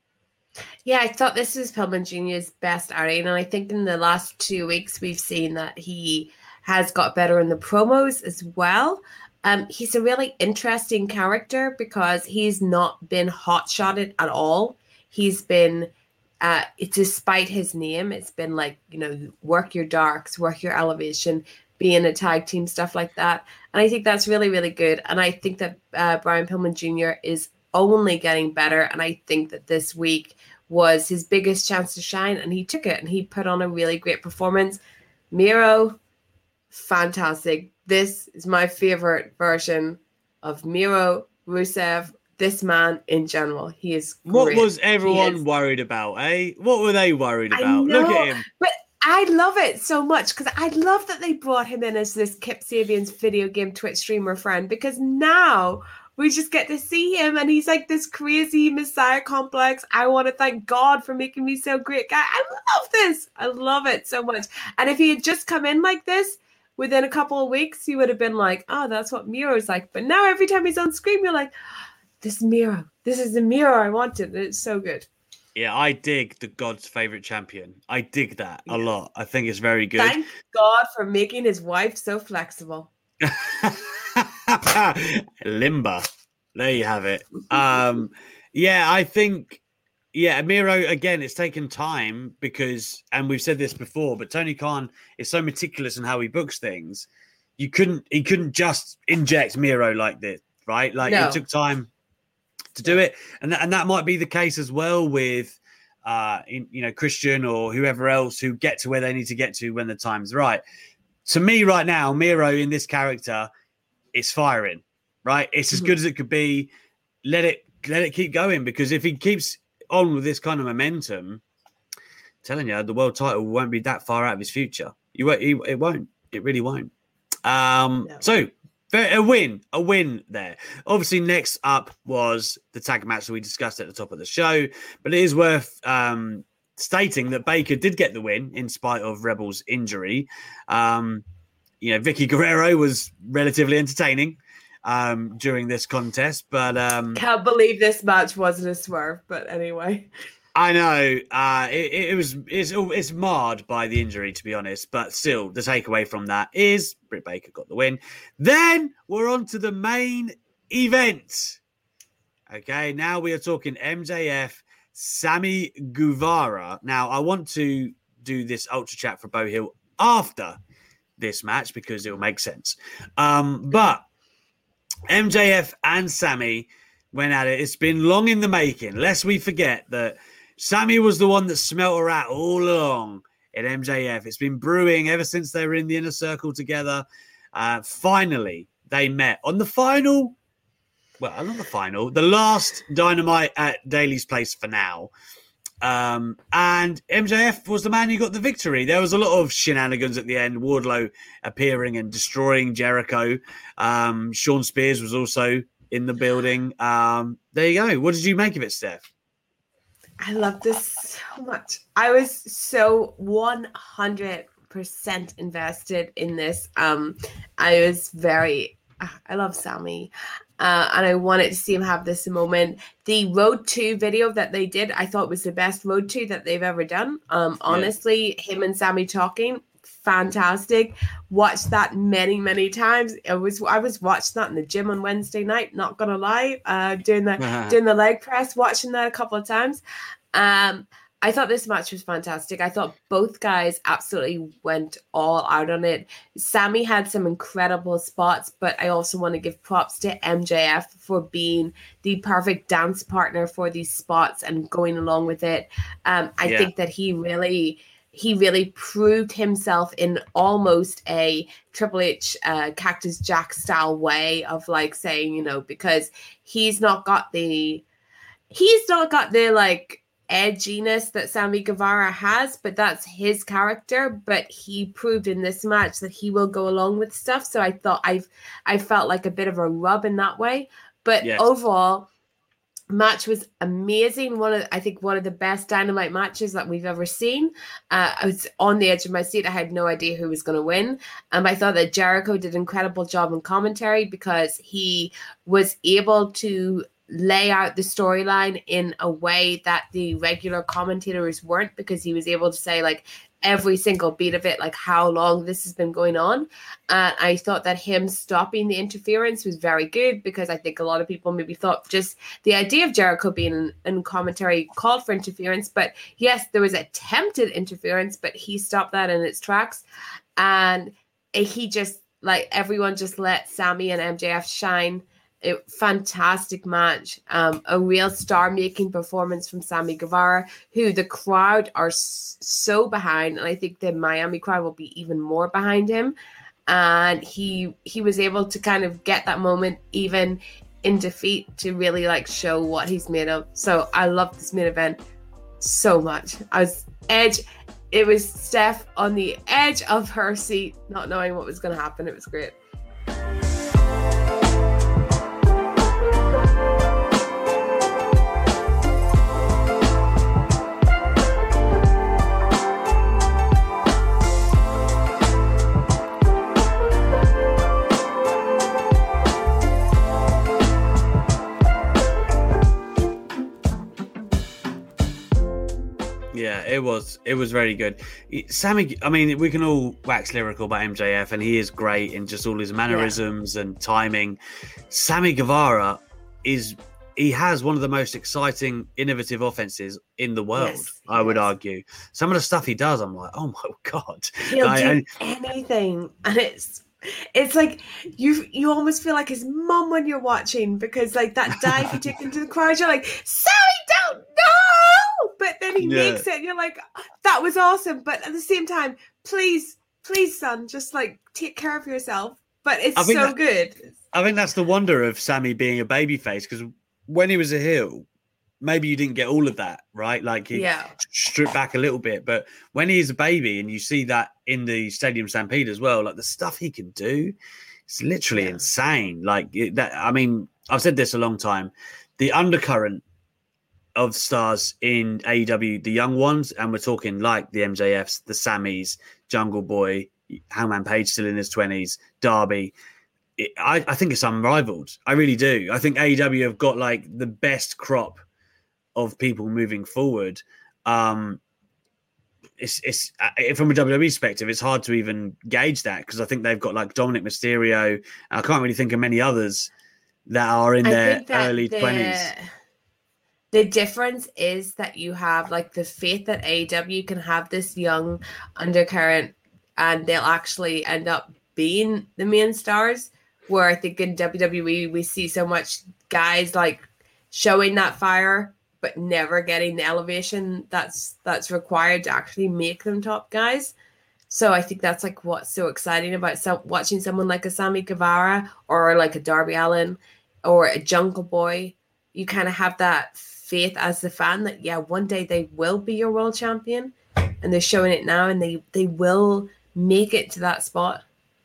Yeah, I thought this was Pillman Junior's best outing, and I think in the last two weeks we've seen that he has got better in the promos as well. Um, he's a really interesting character because he's not been hot-shotted at all. He's been, uh, it's despite his name, it's been like, you know, work your darks, work your elevation, be in a tag team, stuff like that. And I think that's really, really good. And I think that uh, Brian Pillman Junior is only getting better. And I think that this week was his biggest chance to shine, and he took it and he put on a really great performance. Miro, fantastic. This is my favorite version of Miro, Rusev, this man in general. He is What great. was He everyone is- worried about, eh? What were they worried I about? Look know, at him. But I love it so much because I love that they brought him in as this Kip Sabian's video game Twitch streamer friend, because now we just get to see him and he's like this crazy messiah complex. I want to thank God for making me so great guy. I love this. I love it so much. And if he had just come in like this within a couple of weeks, you would have been like, oh, that's what Miro's like. But now every time he's on screen, you're like, this is Miro. This is the Miro I wanted. It's so good. Yeah, I dig the God's favorite champion. I dig that a lot. I think it's very good. Thank God for making his wife so flexible. Limber. There you have it. Um, yeah, I think, yeah, Miro, again, it's taken time because, and we've said this before, but Tony Khan is so meticulous in how he books things. You couldn't, he couldn't just inject Miro like this, right? Like No. it took time to do it. And that, and that might be the case as well with, uh, in, you know, Christian or whoever else who get to where they need to get to when the time's right. To me right now, Miro in this character is firing, right? It's as Mhm. good as it could be. Let it, let it keep going, because if he keeps on with this kind of momentum, I'm telling you, the world title won't be that far out of his future. You won't, he, it won't, it really won't. Um, No. so a win, a win there. Obviously, next up was the tag match that we discussed at the top of the show, but it is worth um, stating that Baker did get the win in spite of Rebel's injury. Um, you know, Vicky Guerrero was relatively entertaining um, during this contest, but um, Can't believe this match wasn't a swerve, but anyway. I know uh, it, it was it's it's marred by the injury, to be honest, but still the takeaway from that is Britt Baker got the win. Then we're on to the main event. Okay, now we are talking M J F, Sammy Guevara. Now I want to do this ultra chat for Bo Hill after this match because it will make sense. Um, but M J F and Sammy went at it. It's been long in the making. Lest we forget that Sammy was the one that smelt a rat all along at M J F. It's been brewing ever since they were in the inner circle together. Uh, finally, they met on the final, well, not the final, the last Dynamite at Daily's Place for now. Um, and M J F was the man who got the victory. There was a lot of shenanigans at the end. Wardlow appearing and destroying Jericho. Um, Sean Spears was also in the building. Um, there you go. What did you make of it, Steph? I love this so much. I was so one hundred percent invested in this. Um, I was very, I love Sami. Uh, and I wanted to see him have this moment. The Road to video that they did, I thought was the best Road to that they've ever done. Um, honestly, yeah. Him and Sami talking, fantastic. Watched that many, many times. I was I was watching that in the gym on Wednesday night. Not gonna lie, uh, doing the uh-huh. doing the leg press, watching that a couple of times. Um, I thought this match was fantastic. I thought both guys absolutely went all out on it. Sami had some incredible spots, but I also want to give props to M J F for being the perfect dance partner for these spots and going along with it. Um, I yeah. think that he really, he really proved himself in almost a Triple H uh, Cactus Jack style way of like saying, you know, because he's not got the, he's not got the like, edginess that Sammy Guevara has, but that's his character. But he proved in this match that he will go along with stuff. So I thought I've I felt like a bit of a rub in that way. But yes. overall, match was amazing. One of I think one of the best Dynamite matches that we've ever seen. Uh, I was on the edge of my seat. I had no idea who was going to win. Um, I thought that Jericho did an incredible job in commentary because he was able to lay out the storyline in a way that the regular commentators weren't, because he was able to say like every single beat of it, like how long this has been going on. And I thought that him stopping the interference was very good, because I think a lot of people maybe thought just the idea of Jericho being in, in commentary called for interference. But yes, there was attempted interference, but he stopped that in its tracks. And he just like everyone just let Sami and M J F shine. A fantastic match, um, a real star-making performance from Sammy Guevara, who the crowd are s- so behind, and I think the Miami crowd will be even more behind him. And he he was able to kind of get that moment, even in defeat, to really like show what he's made of. So I love this main event so much. I was edge. It was Steph on the edge of her seat, not knowing what was going to happen. It was great. Yeah, it was. It was very good. Sammy, I mean, we can all wax lyrical about M J F, and he is great in just all his mannerisms yeah. and timing. Sammy Guevara is, he has one of the most exciting, innovative offenses in the world, yes, I yes. would argue. Some of the stuff he does, I'm like, oh my God. He'll I, do I, anything. And it's, it's like you you almost feel like his mum when you're watching, because like that dive he took into the crowd, you're like, Sammy, don't know, but then he yeah. makes it and you're like, that was awesome. But at the same time, please please son, just like take care of yourself. But it's so that, good. I think that's the wonder of Sammy being a babyface, because when he was a heel, maybe you didn't get all of that, right? Like he yeah. stripped back a little bit, but when he's a baby, and you see that in the Stadium Stampede as well, like the stuff he can do, it's literally yeah. insane. Like it, that, I mean, I've said this a long time, the undercurrent of stars in A E W, the young ones, and we're talking like the M J Fs, the Sammys, Jungle Boy, Hangman Page still in his twenties, Darby. It, I, I think it's unrivaled. I really do. I think A E W have got like the best crop of people moving forward. Um, it's it's uh, from a W W E perspective, it's hard to even gauge that, because I think they've got like Dominic Mysterio. I can't really think of many others that are in I their early twenties. The difference is that you have like the faith that A E W can have this young undercurrent, and they'll actually end up being the main stars. Where I think in W W E we see so much guys like showing that fire, but never getting the elevation that's that's required to actually make them top guys. So I think that's like what's so exciting about some, watching someone like a Sammy Guevara or like a Darby Allin or a Jungle Boy. You kind of have that faith as the fan that, yeah, one day they will be your world champion, and they're showing it now, and they, they will make it to that spot.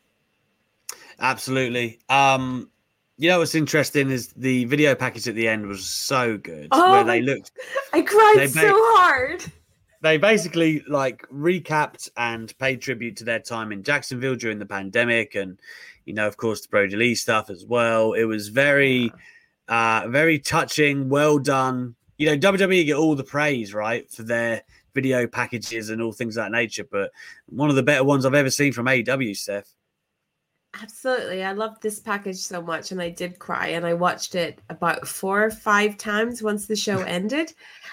Absolutely. Um, you know what's interesting is the video package at the end was so good. Oh, where they looked. I cried they so hard. They basically like recapped and paid tribute to their time in Jacksonville during the pandemic, and you know, of course, the Brody Lee stuff as well. It was very, uh, very touching. Well done. You know, W W E get all the praise, right, for their video packages and all things of that nature. But one of the better ones I've ever seen from A E W, Steph. Absolutely. I loved this package so much, and I did cry, and I watched it about four or five times once the show ended.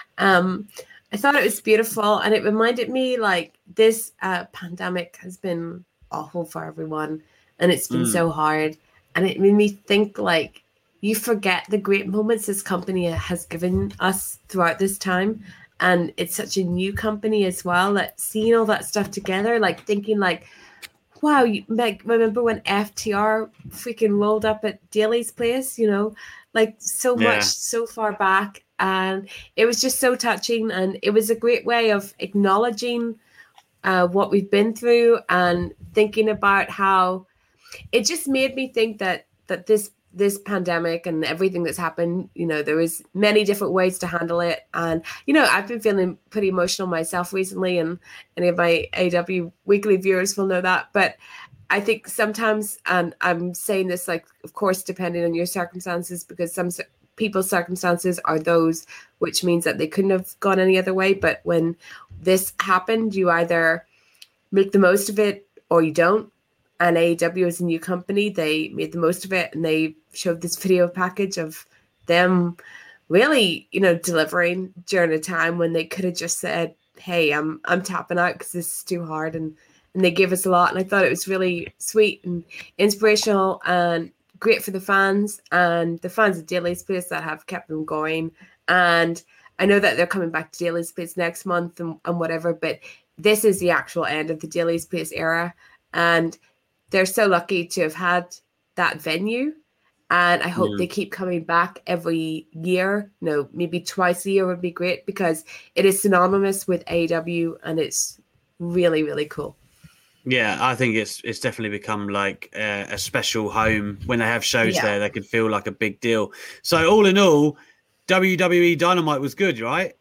Um, I thought it was beautiful, and it reminded me like this uh, pandemic has been awful for everyone, and it's been mm. so hard. And it made me think like you forget the great moments this company has given us throughout this time. And it's such a new company as well, that seeing all that stuff together, like thinking like, wow, you like, remember when F T R freaking rolled up at Daly's place, you know, like so yeah. much so far back. And it was just so touching. And it was a great way of acknowledging uh, what we've been through and thinking about how it just made me think that that this this pandemic and everything that's happened, you know, there was many different ways to handle it. And, you know, I've been feeling pretty emotional myself recently, and any of my A E W weekly viewers will know that. But I think sometimes, and I'm saying this, like, of course, depending on your circumstances, because some people's circumstances are those, which means that they couldn't have gone any other way. But when this happened, you either make the most of it or you don't. And A E W is a new company. They made the most of it, and they showed this video package of them really, you know, delivering during a time when they could have just said, hey, I'm I'm tapping out because this is too hard. And, and they gave us a lot. And I thought it was really sweet and inspirational and great for the fans and the fans of Daly's Place that have kept them going. And I know that they're coming back to Daly's Place next month and, and whatever, but this is the actual end of the Daly's Place era. And they're so lucky to have had that venue. And I hope mm. they keep coming back every year. No, maybe twice a year would be great, because it is synonymous with A E W and it's really, really cool. Yeah, I think it's it's definitely become like a, a special home. When they have shows yeah. there, they can feel like a big deal. So all in all, W W E Dynamite was good, right?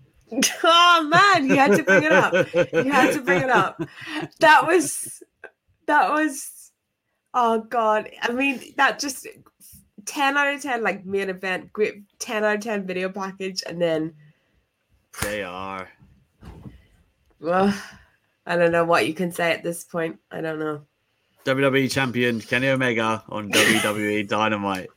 Oh, man, you had to bring it up. You had to bring it up. That was... That was, oh God. I mean, that just ten out of ten, like main event, great ten out of ten video package. And then they are. Well, I don't know what you can say at this point. I don't know. W W E champion Kenny Omega on W W E Dynamite.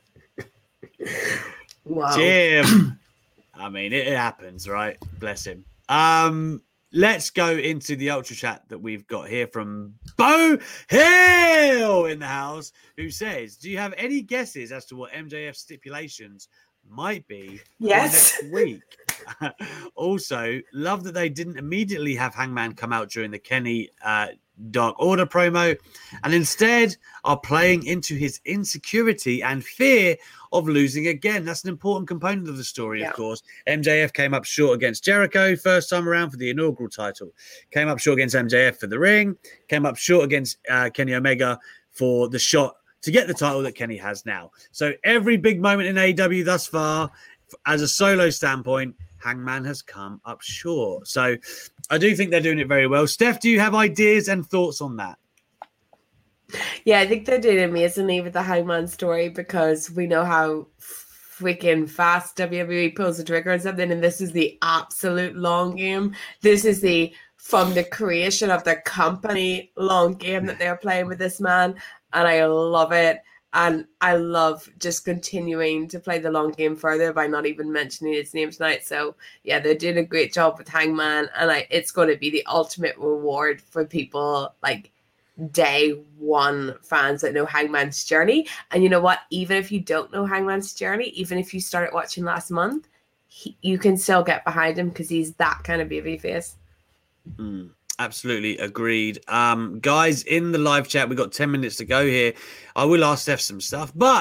Wow. Jim. I mean, it, it happens, right? Bless him. Um, Let's go into the Ultra Chat that we've got here from Bo Hill in the house, who says, do you have any guesses as to what M J F's stipulations might be yes. for next week? Also, love that they didn't immediately have Hangman come out during the Kenny uh, Dark Order promo, and instead are playing into his insecurity and fear of losing again. That's an important component of the story, yeah. of course. M J F came up short against Jericho first time around for the inaugural title. Came up short against M J F for the ring. Came up short against uh, Kenny Omega for the shot to get the title that Kenny has now. So every big moment in A E W thus far, as a solo standpoint, Hangman has come up short. So I do think they're doing it very well. Steph, do you have ideas and thoughts on that? Yeah, I think they're doing amazingly with the Hangman story, because we know how freaking fast W W E pulls the trigger on something, and this is the absolute long game. This is the, from the creation of the company, long game that they're playing with this man, and I love it. And I love just continuing to play the long game further by not even mentioning his name tonight. So, yeah, they're doing a great job with Hangman. And I, it's going to be the ultimate reward for people, like, day one fans that know Hangman's journey. And you know what? Even if you don't know Hangman's journey, even if you started watching last month, he, you can still get behind him, because he's that kind of babyface. Mm. Absolutely agreed. Um, guys, in the live chat, we've got ten minutes to go here. I will ask Steph some stuff, but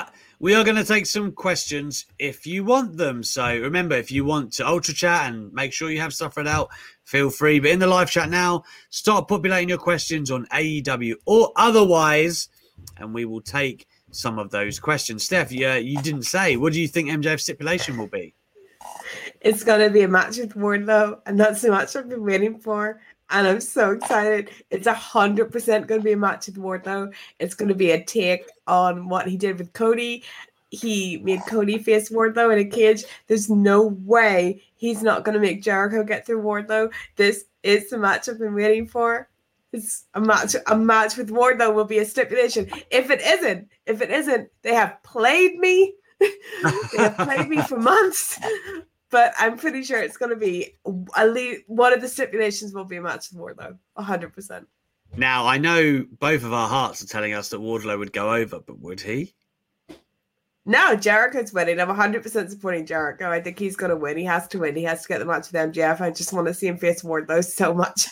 we are going to take some questions if you want them. So remember, if you want to ultra chat and make sure you have stuff read out, feel free. But in the live chat now, start populating your questions on A E W or otherwise, and we will take some of those questions. Steph, yeah, you didn't say. What do you think M J F's stipulation will be? It's going to be a match with Wardlow, and that's the match I've been waiting for. And I'm so excited. It's one hundred percent going to be a match with Wardlow. It's going to be a take on what he did with Cody. He made Cody face Wardlow in a cage. There's no way he's not going to make Jericho get through Wardlow. This is the match I've been waiting for. It's a match. A match with Wardlow will be a stipulation. If it isn't, if it isn't, they have played me. They have played me for months. But I'm pretty sure it's going to be at least one of the stipulations will be a match with Wardlow, one hundred percent. Now, I know both of our hearts are telling us that Wardlow would go over, but would he? No, Jericho's winning. I'm one hundred percent supporting Jericho. I think he's going to win. He has to win. He has to get the match with M J F. I just want to see him face Wardlow so much.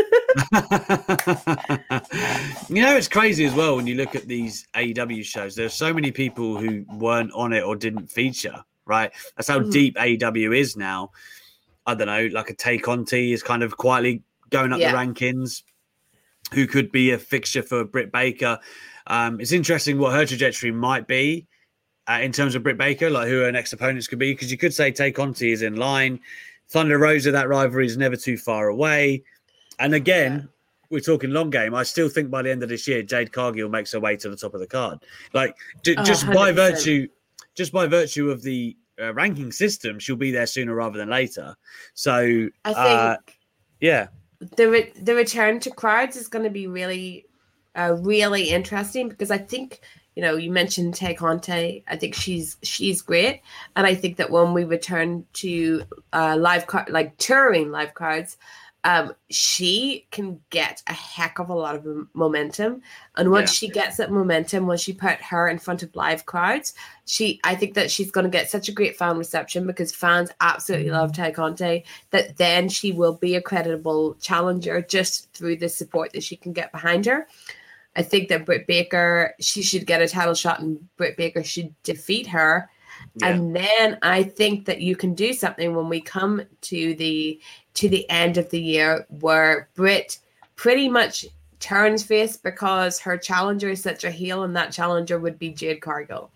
You know, it's crazy as well when you look at these A E W shows. There's so many people who weren't on it or didn't feature. Right, that's how mm-hmm. deep A E W is now. I don't know, like a Tay Conti is kind of quietly going up yeah. the rankings. Who could be a fixture for Britt Baker? Um, it's interesting what her trajectory might be uh, in terms of Britt Baker, like who her next opponents could be. Because you could say Tay Conti is in line. Thunder Rosa, that rivalry is never too far away. And again, yeah. we're talking long game. I still think by the end of this year, Jade Cargill makes her way to the top of the card. Like d- oh, just one hundred percent. by virtue. Just by virtue of the uh, ranking system, she'll be there sooner rather than later. So, I think, uh, yeah, the re- the return to crowds is going to be really, uh, really interesting because I think you know you mentioned Tay Conti. I think she's she's great, and I think that when we return to uh, live car- like touring live crowds. Um, she can get a heck of a lot of momentum, and once yeah. she gets that momentum, once you put her in front of live crowds, she, I think that she's going to get such a great fan reception because fans absolutely mm-hmm. love Tay Conti. That then she will be a credible challenger just through the support that she can get behind her. I think that Britt Baker, she should get a title shot, and Britt Baker should defeat her. Yeah. And then I think that you can do something when we come to the to the end of the year where Britt pretty much turns face because her challenger is such a heel, and that challenger would be Jade Cargill.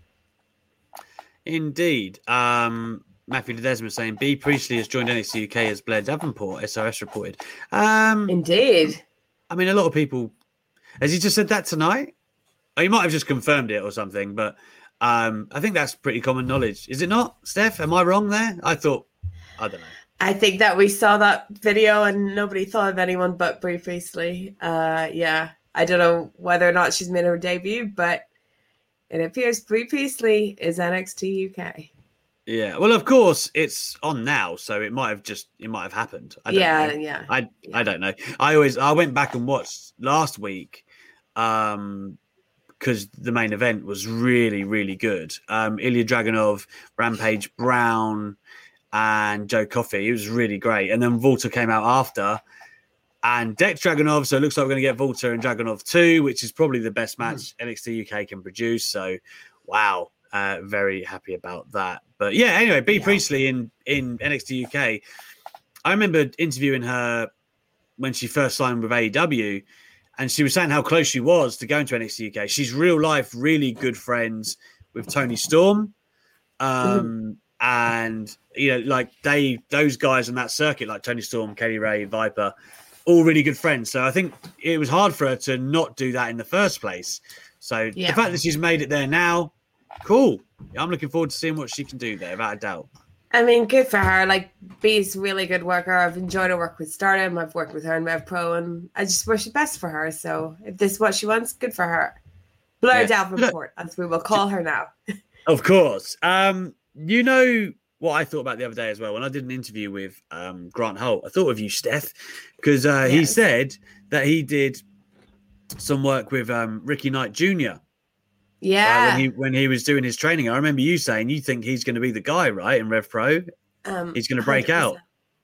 Indeed. Um, Matthew Desmond saying B. Priestley has joined N X T U K as Blair Davenport, S R S reported. Um, Indeed. I mean, a lot of people... Has he just said that tonight? Oh, he might have just confirmed it or something, but um, I think that's pretty common knowledge. Is it not, Steph? Am I wrong there? I thought... I don't know. I think that we saw that video and nobody thought of anyone but Brie Priestley. Uh, yeah, I don't know whether or not she's made her debut, but it appears Brie Priestley is N X T U K. Yeah, well, of course, it's on now, so it might have just it might have happened. I don't yeah, know. yeah. I yeah. I don't know. I always I went back and watched last week, um, because the main event was really really good. Um, Ilya Dragunov, Rampage Brown, and Joe Coffey. It was really great. And then Volta came out after and Dex Dragunov. So it looks like we're going to get Volta and Dragunov two, which is probably the best match mm. N X T U K can produce. So, wow. Uh, very happy about that. But yeah, anyway, B. Yeah. Priestley in, in N X T U K. I remember interviewing her when she first signed with A E W, and she was saying how close she was to going to N X T U K. She's real life, really good friends with Tony Storm. Um, mm. And, you know, like they, those guys on that circuit, like Tony Storm, Kelly Ray, Viper, all really good friends. So I think it was hard for her to not do that in the first place. So yeah. the fact that she's made it there now, cool. I'm looking forward to seeing what she can do there, without a doubt. I mean, good for her. Like, B's a really good worker. I've enjoyed her work with Stardom. I've worked with her in Rev Pro, and I just wish the best for her. So if this is what she wants, good for her. Blair yeah. Davenport, as we will call her now. Of course. Um, You know what I thought about the other day as well? When I did an interview with um, Grant Holt, I thought of you, Steph, because uh, yes. he said that he did some work with um, Ricky Knight Junior Yeah. Uh, when, he, when he was doing his training. I remember you saying you think he's going to be the guy, right, in Rev Pro? Um, he's going to break one hundred percent.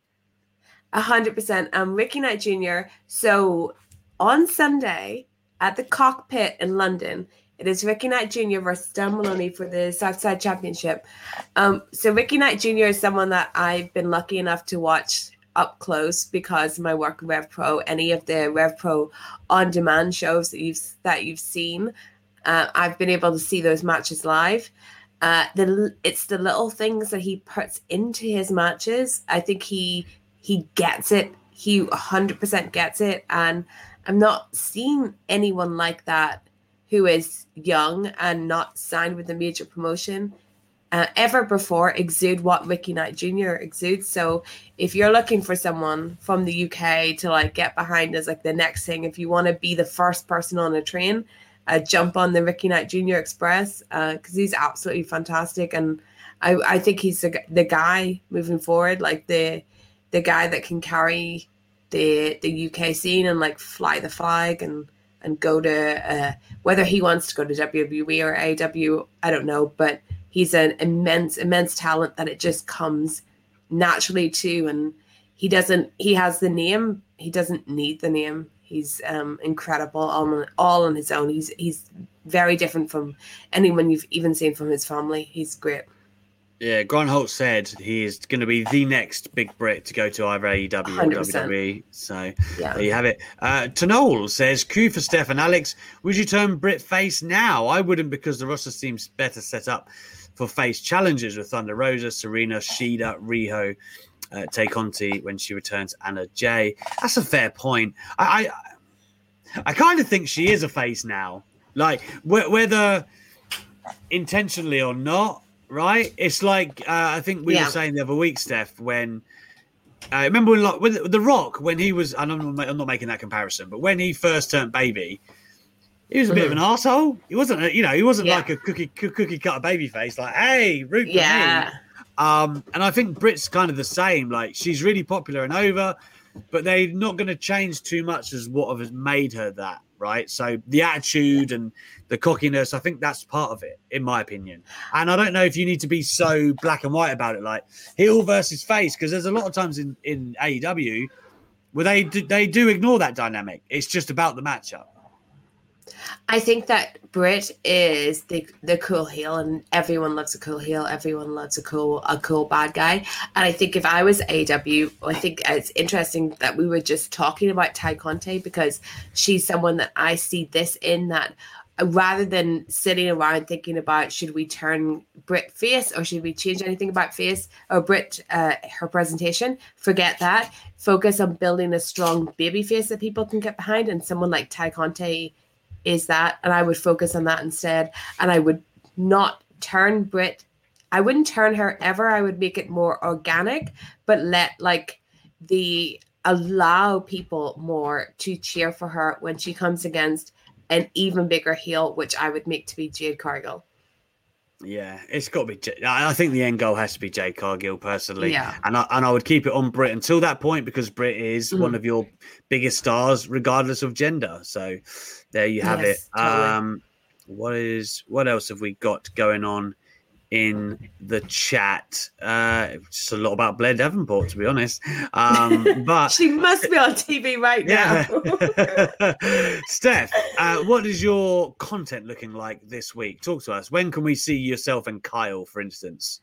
out. A hundred percent. Um, Ricky Knight Junior So on Sunday at the Cockpit in London, It is Ricky Knight Junior versus Dan Maloney for the Southside Championship. Um, so Ricky Knight Junior is someone that I've been lucky enough to watch up close because of my work at Rev Pro. Any of the Rev Pro on-demand shows that you've that you've seen, uh, I've been able to see those matches live. Uh, the it's the little things that he puts into his matches. I think he he gets it. He one hundred percent gets it, and I'm not seeing anyone like that who is young and not signed with a major promotion uh, ever before exude what Ricky Knight Junior exudes. So if you're looking for someone from the U K to like get behind as like the next thing, if you want to be the first person on a train, uh, jump on the Ricky Knight Junior Express because uh, he's absolutely fantastic. And I, I think he's the, the guy moving forward, like the the guy that can carry the the U K scene and like fly the flag and and go to uh, whether he wants to go to W W E or A E W, I don't know, but he's an immense, immense talent that it just comes naturally to, and he doesn't, he has the name, he doesn't need the name. He's um, incredible all, all on his own. He's he's very different from anyone you've even seen from his family. He's great. Yeah, Grant Holt said he is going to be the next big Brit to go to either A E W or W W E. So yeah. There you have it. Uh, Tanol says, Q for Steph and Alex, would you turn Brit face now? I wouldn't because the roster seems better set up for face challenges with Thunder Rosa, Serena, Shida, Riho, uh, Tay Conti when she returns, Anna Jay. That's a fair point. I I, I kind of think she is a face now. Like, wh- whether intentionally or not, right? It's like, uh, I think we yeah. were saying the other week, Steph, when, I uh, remember when, like, when The Rock, when he was, and I'm not, I'm not making that comparison, but when he first turned baby, he was a bit mm. of an arsehole. He wasn't, a, you know, he wasn't yeah. like a cookie cookie cutter baby face, like, hey, root for yeah. me. Um, and I think Brit's kind of the same. Like, she's really popular and over, but they're not going to change too much as what has made her that, right? So the attitude and the cockiness, I think that's part of it, in my opinion. And I don't know if you need to be so black and white about it, like heel versus face, because there's a lot of times in, in A E W where they do, they do ignore that dynamic. It's just about the matchup. I think that Brit is the the cool heel, and everyone loves a cool heel. Everyone loves a cool a cool bad guy. And I think if I was A E W, I think it's interesting that we were just talking about Tay Conti because she's someone that I see this in, that rather than sitting around thinking about should we turn Brit face or should we change anything about face or Brit uh, her presentation, forget that. Focus on building a strong baby face that people can get behind, and someone like Tay Conti is that, and I would focus on that instead. And I would not turn Brit. I wouldn't turn her ever. I would make it more organic, but let like the allow people more to cheer for her when she comes against an even bigger heel, which I would make to be Jade Cargill. Yeah, it's got to be. I think the end goal has to be Jade Cargill, personally. Yeah. And I, and I would keep it on Brit until that point because Brit is mm. one of your biggest stars, regardless of gender. So there you have yes, it. Totally. Um, what is what else have we got going on in the chat? Uh, just a lot about Blair Davenport, to be honest. Um, but she must be on T V right now. Yeah. Steph, uh, what is your content looking like this week? Talk to us. When can we see yourself and Kyle, for instance?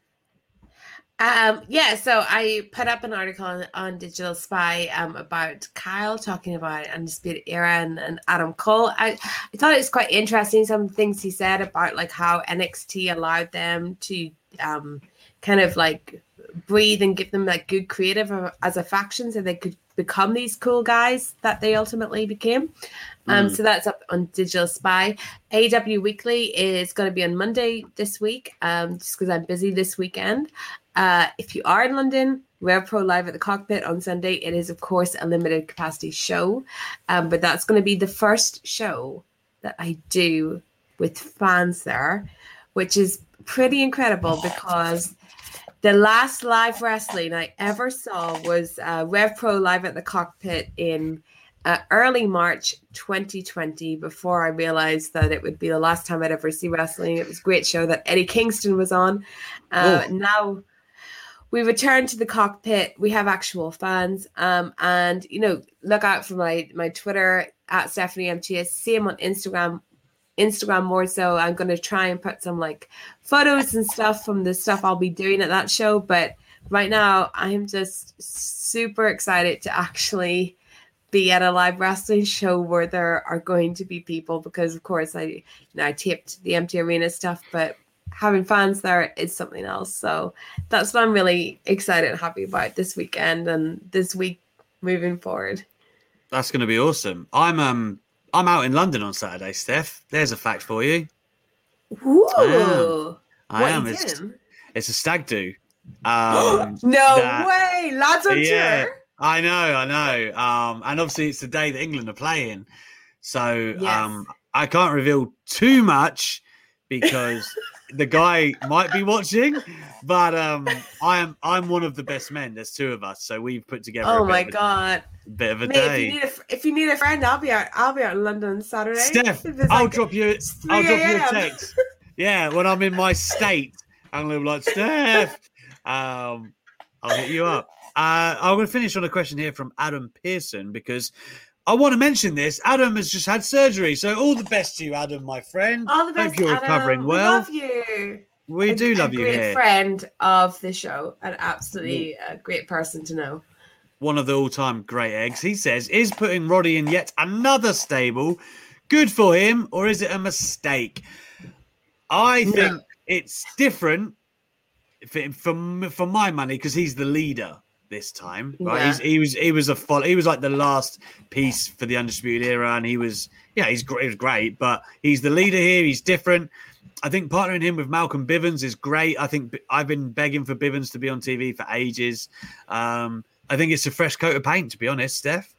Um, yeah, so I put up an article on, on Digital Spy um, about Kyle talking about Undisputed Era and, and Adam Cole. I, I thought it was quite interesting, some of the things he said about like how N X T allowed them to um, kind of like breathe and give them like good creative as a faction so they could become these cool guys that they ultimately became. Um, mm. So that's up on Digital Spy. A E W Weekly is going to be on Monday this week, um, just because I'm busy this weekend. Uh, if you are in London, Rev Pro Live at the Cockpit on Sunday. It is, of course, a limited capacity show, um, but that's going to be the first show that I do with fans there, which is pretty incredible because the last live wrestling I ever saw was uh, Rev Pro Live at the Cockpit in uh, early March twenty twenty, before I realized that it would be the last time I'd ever see wrestling. It was a great show that Eddie Kingston was on. Uh, now we return to the Cockpit. We have actual fans. Um, and, you know, look out for my, my Twitter at Stephanie M T S. Same on Instagram. Instagram more so. I'm going to try and put some like photos and stuff from the stuff I'll be doing at that show. But right now, I'm just super excited to actually be at a live wrestling show where there are going to be people, because of course I, you know, I taped the Empty Arena stuff, but having fans there is something else. So that's what I'm really excited and happy about this weekend and this week moving forward. That's going to be awesome. I'm um I'm out in London on Saturday, Steph. There's a fact for you. Ooh, I am. I what am. you It's, doing? it's a stag do. Um, No that- way, lads on yeah, tour. I know, I know. Um, and obviously it's the day that England are playing, so Yes. um, I can't reveal too much because the guy might be watching. But um, I am I'm one of the best men. There's two of us, so we've put together. Oh a bit my of a, god. bit of a Mate, day. if you need a if you need a friend, I'll be out. I'll be out in London on Saturday. Steph, If it's I'll like drop you. three I'll drop you a a.m.. text. Yeah, when I'm in my state, I'm gonna be like, Steph. Um, I'll hit you up. Uh, I'm going to finish on a question here from Adam Pearson because I want to mention this. Adam has just had surgery, so all the best to you, Adam, my friend. All the best, Hope you're Adam. recovering We well. love you. We A- do love a you great here. friend of the show, an absolutely a great person to know. One of the all-time great eggs. He says, is putting Roddy in yet another stable good for him, or is it a mistake? I think No. it's different for, for, for my money because he's the leader this time. Right? Yeah. He's, he was he was a follow, he was like the last piece for the Undisputed Era, and he was yeah he's great, he was great, but he's the leader here. He's different. I think partnering him with Malcolm Bivens is great. I think I've been begging for Bivens to be on T V for ages. Um, I think it's a fresh coat of paint, to be honest, Steph.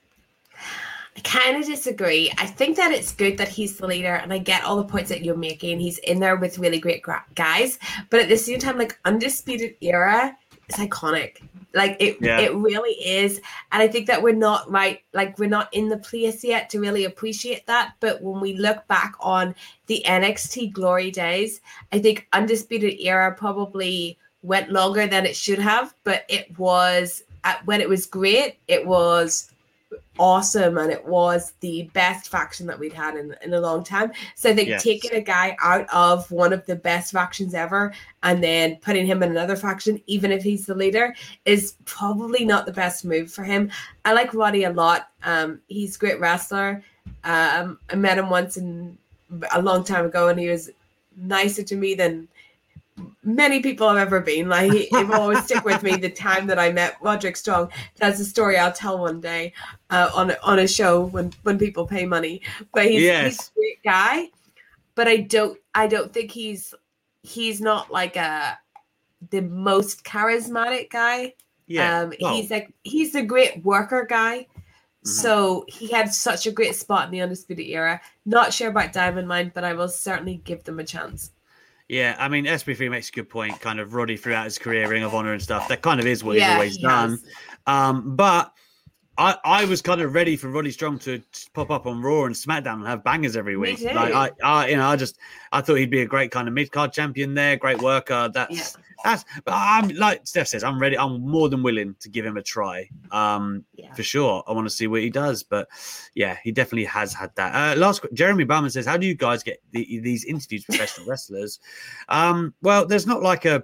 I kind of disagree. I think that it's good that he's the leader, and I get all the points that you're making. He's in there with really great gra- guys, but at the same time, like Undisputed Era is iconic. Like it, Yeah. it really is. And I think that we're not right. Like we're not in the place yet to really appreciate that. But when we look back on the N X T glory days, I think Undisputed Era probably went longer than it should have. But it was at, when it was great, it was awesome, and it was the best faction that we'd had in, in a long time. So I think Yes. taking a guy out of one of the best factions ever and then putting him in another faction, even if he's the leader, is probably not the best move for him. I like Roddy a lot. Um, he's a great wrestler. Um, I met him once in a long time ago, and he was nicer to me than many people have ever been. Like he, it will always stick with me. The time that I met Roderick Strong, that's a story I'll tell one day uh, on a, on a show when when people pay money. But he's, Yes. he's a great guy. But I don't I don't think he's he's not like a the most charismatic guy. Yeah. Um, Well, he's like he's a great worker guy. So he had such a great spot in the Undisputed Era. Not sure about Diamond Mine, but I will certainly give them a chance. yeah, I mean, S B three makes a good point. Kind of Roddy throughout his career, Ring of Honor and stuff. That kind of is what he's Yeah, always he done. has. Um, but I, I was kind of ready for Roddy Strong to pop up on Raw and SmackDown and have bangers every Me week. too. Like I, I, you know, I just I thought he'd be a great kind of mid card champion there, great worker. That's Yeah. that's. But I'm like Steph says, I'm ready. I'm more than willing to give him a try. Um, Yeah. for sure. I want to see what he does. But yeah, he definitely has had that. Uh, last, Jeremy Bowman says, "How do you guys get the, these interviews with professional wrestlers?" Um, well, there's not like a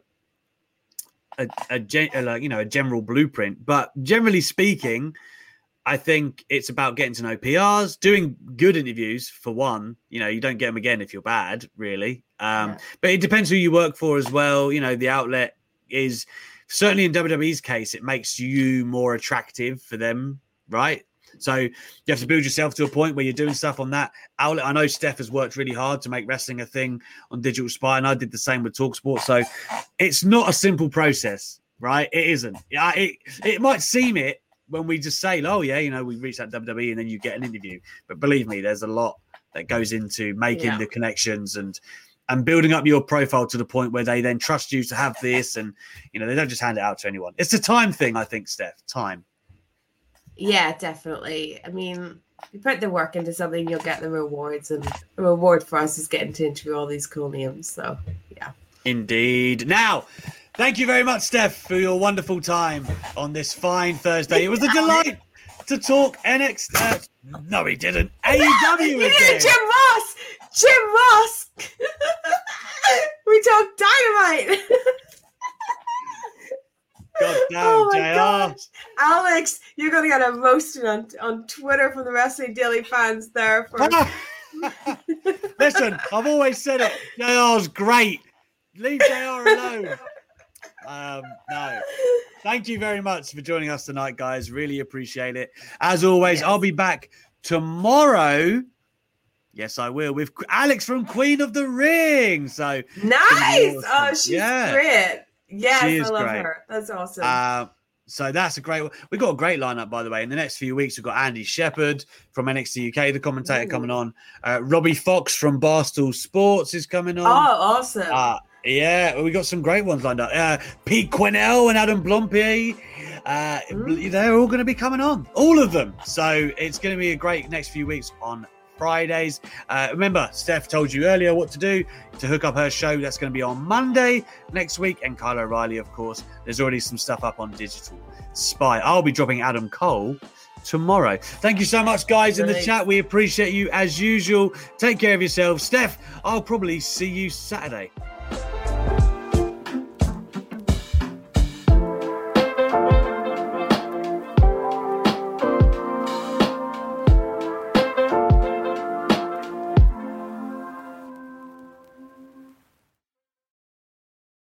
a, a, gen, a like you know a general blueprint, but generally speaking, I think it's about getting to know P Rs, doing good interviews for one. You know, you don't get them again if you're bad, really. Um, Yeah. But it depends who you work for as well. You know, the outlet is certainly in W W E's case, it makes you more attractive for them, right? So you have to build yourself to a point where you're doing stuff on that outlet. I know Steph has worked really hard to make wrestling a thing on Digital Spy, and I did the same with TalkSport. So it's not a simple process, right? It isn't. Yeah, it it might seem it when we just say, "Oh yeah, you know, we reached that W W E," and then you get an interview. But believe me, there's a lot that goes into making Yeah. the connections and and building up your profile to the point where they then trust you to have this, and you know, they don't just hand it out to anyone. It's a time thing, I think, Steph. Time. Yeah, definitely. I mean, you put the work into something, you'll get the rewards, and the reward for us is getting to interview all these cool names. So, yeah. Indeed. Now, thank you very much, Steph, for your wonderful time on this fine Thursday. It was a delight to talk N X T. Uh, no, he didn't. A E W You again. did Jim Ross! Jim Ross. We talk Dynamite. God damn, oh my J R. gosh. Alex, you're going to get a roasted on, on Twitter from the Wrestling Daily fans there. For... Listen, I've always said it. J R's great. Leave J R alone. Um, no. Thank you very much for joining us tonight, guys. Really appreciate it. As always, yes. I'll be back tomorrow. Yes, I will, with Alex from Queen of the Ring. So nice. Awesome. Oh, she's yeah. great. Yes, she is I love great. her. That's awesome. Uh, so that's a great one. We've got a great lineup, by the way. In the next few weeks, we've got Andy Shepherd from N X T U K, the commentator, Ooh. coming on. Uh, Robbie Fox from Barstool Sports is coming on. Oh, awesome. Uh, yeah, we got some great ones lined up. Uh, Pete Quinnell and Adam Blompier. Uh, mm. They're all going to be coming on. All of them. So it's going to be a great next few weeks on Fridays. Uh, remember, Steph told you earlier what to do to hook up her show. That's going to be on Monday next week. And Kyle O'Reilly, of course. There's already some stuff up on Digital Spy. I'll be dropping Adam Cole tomorrow. Thank you so much, guys, in the chat. We appreciate you as usual. Take care of yourselves. Steph, I'll probably see you Saturday.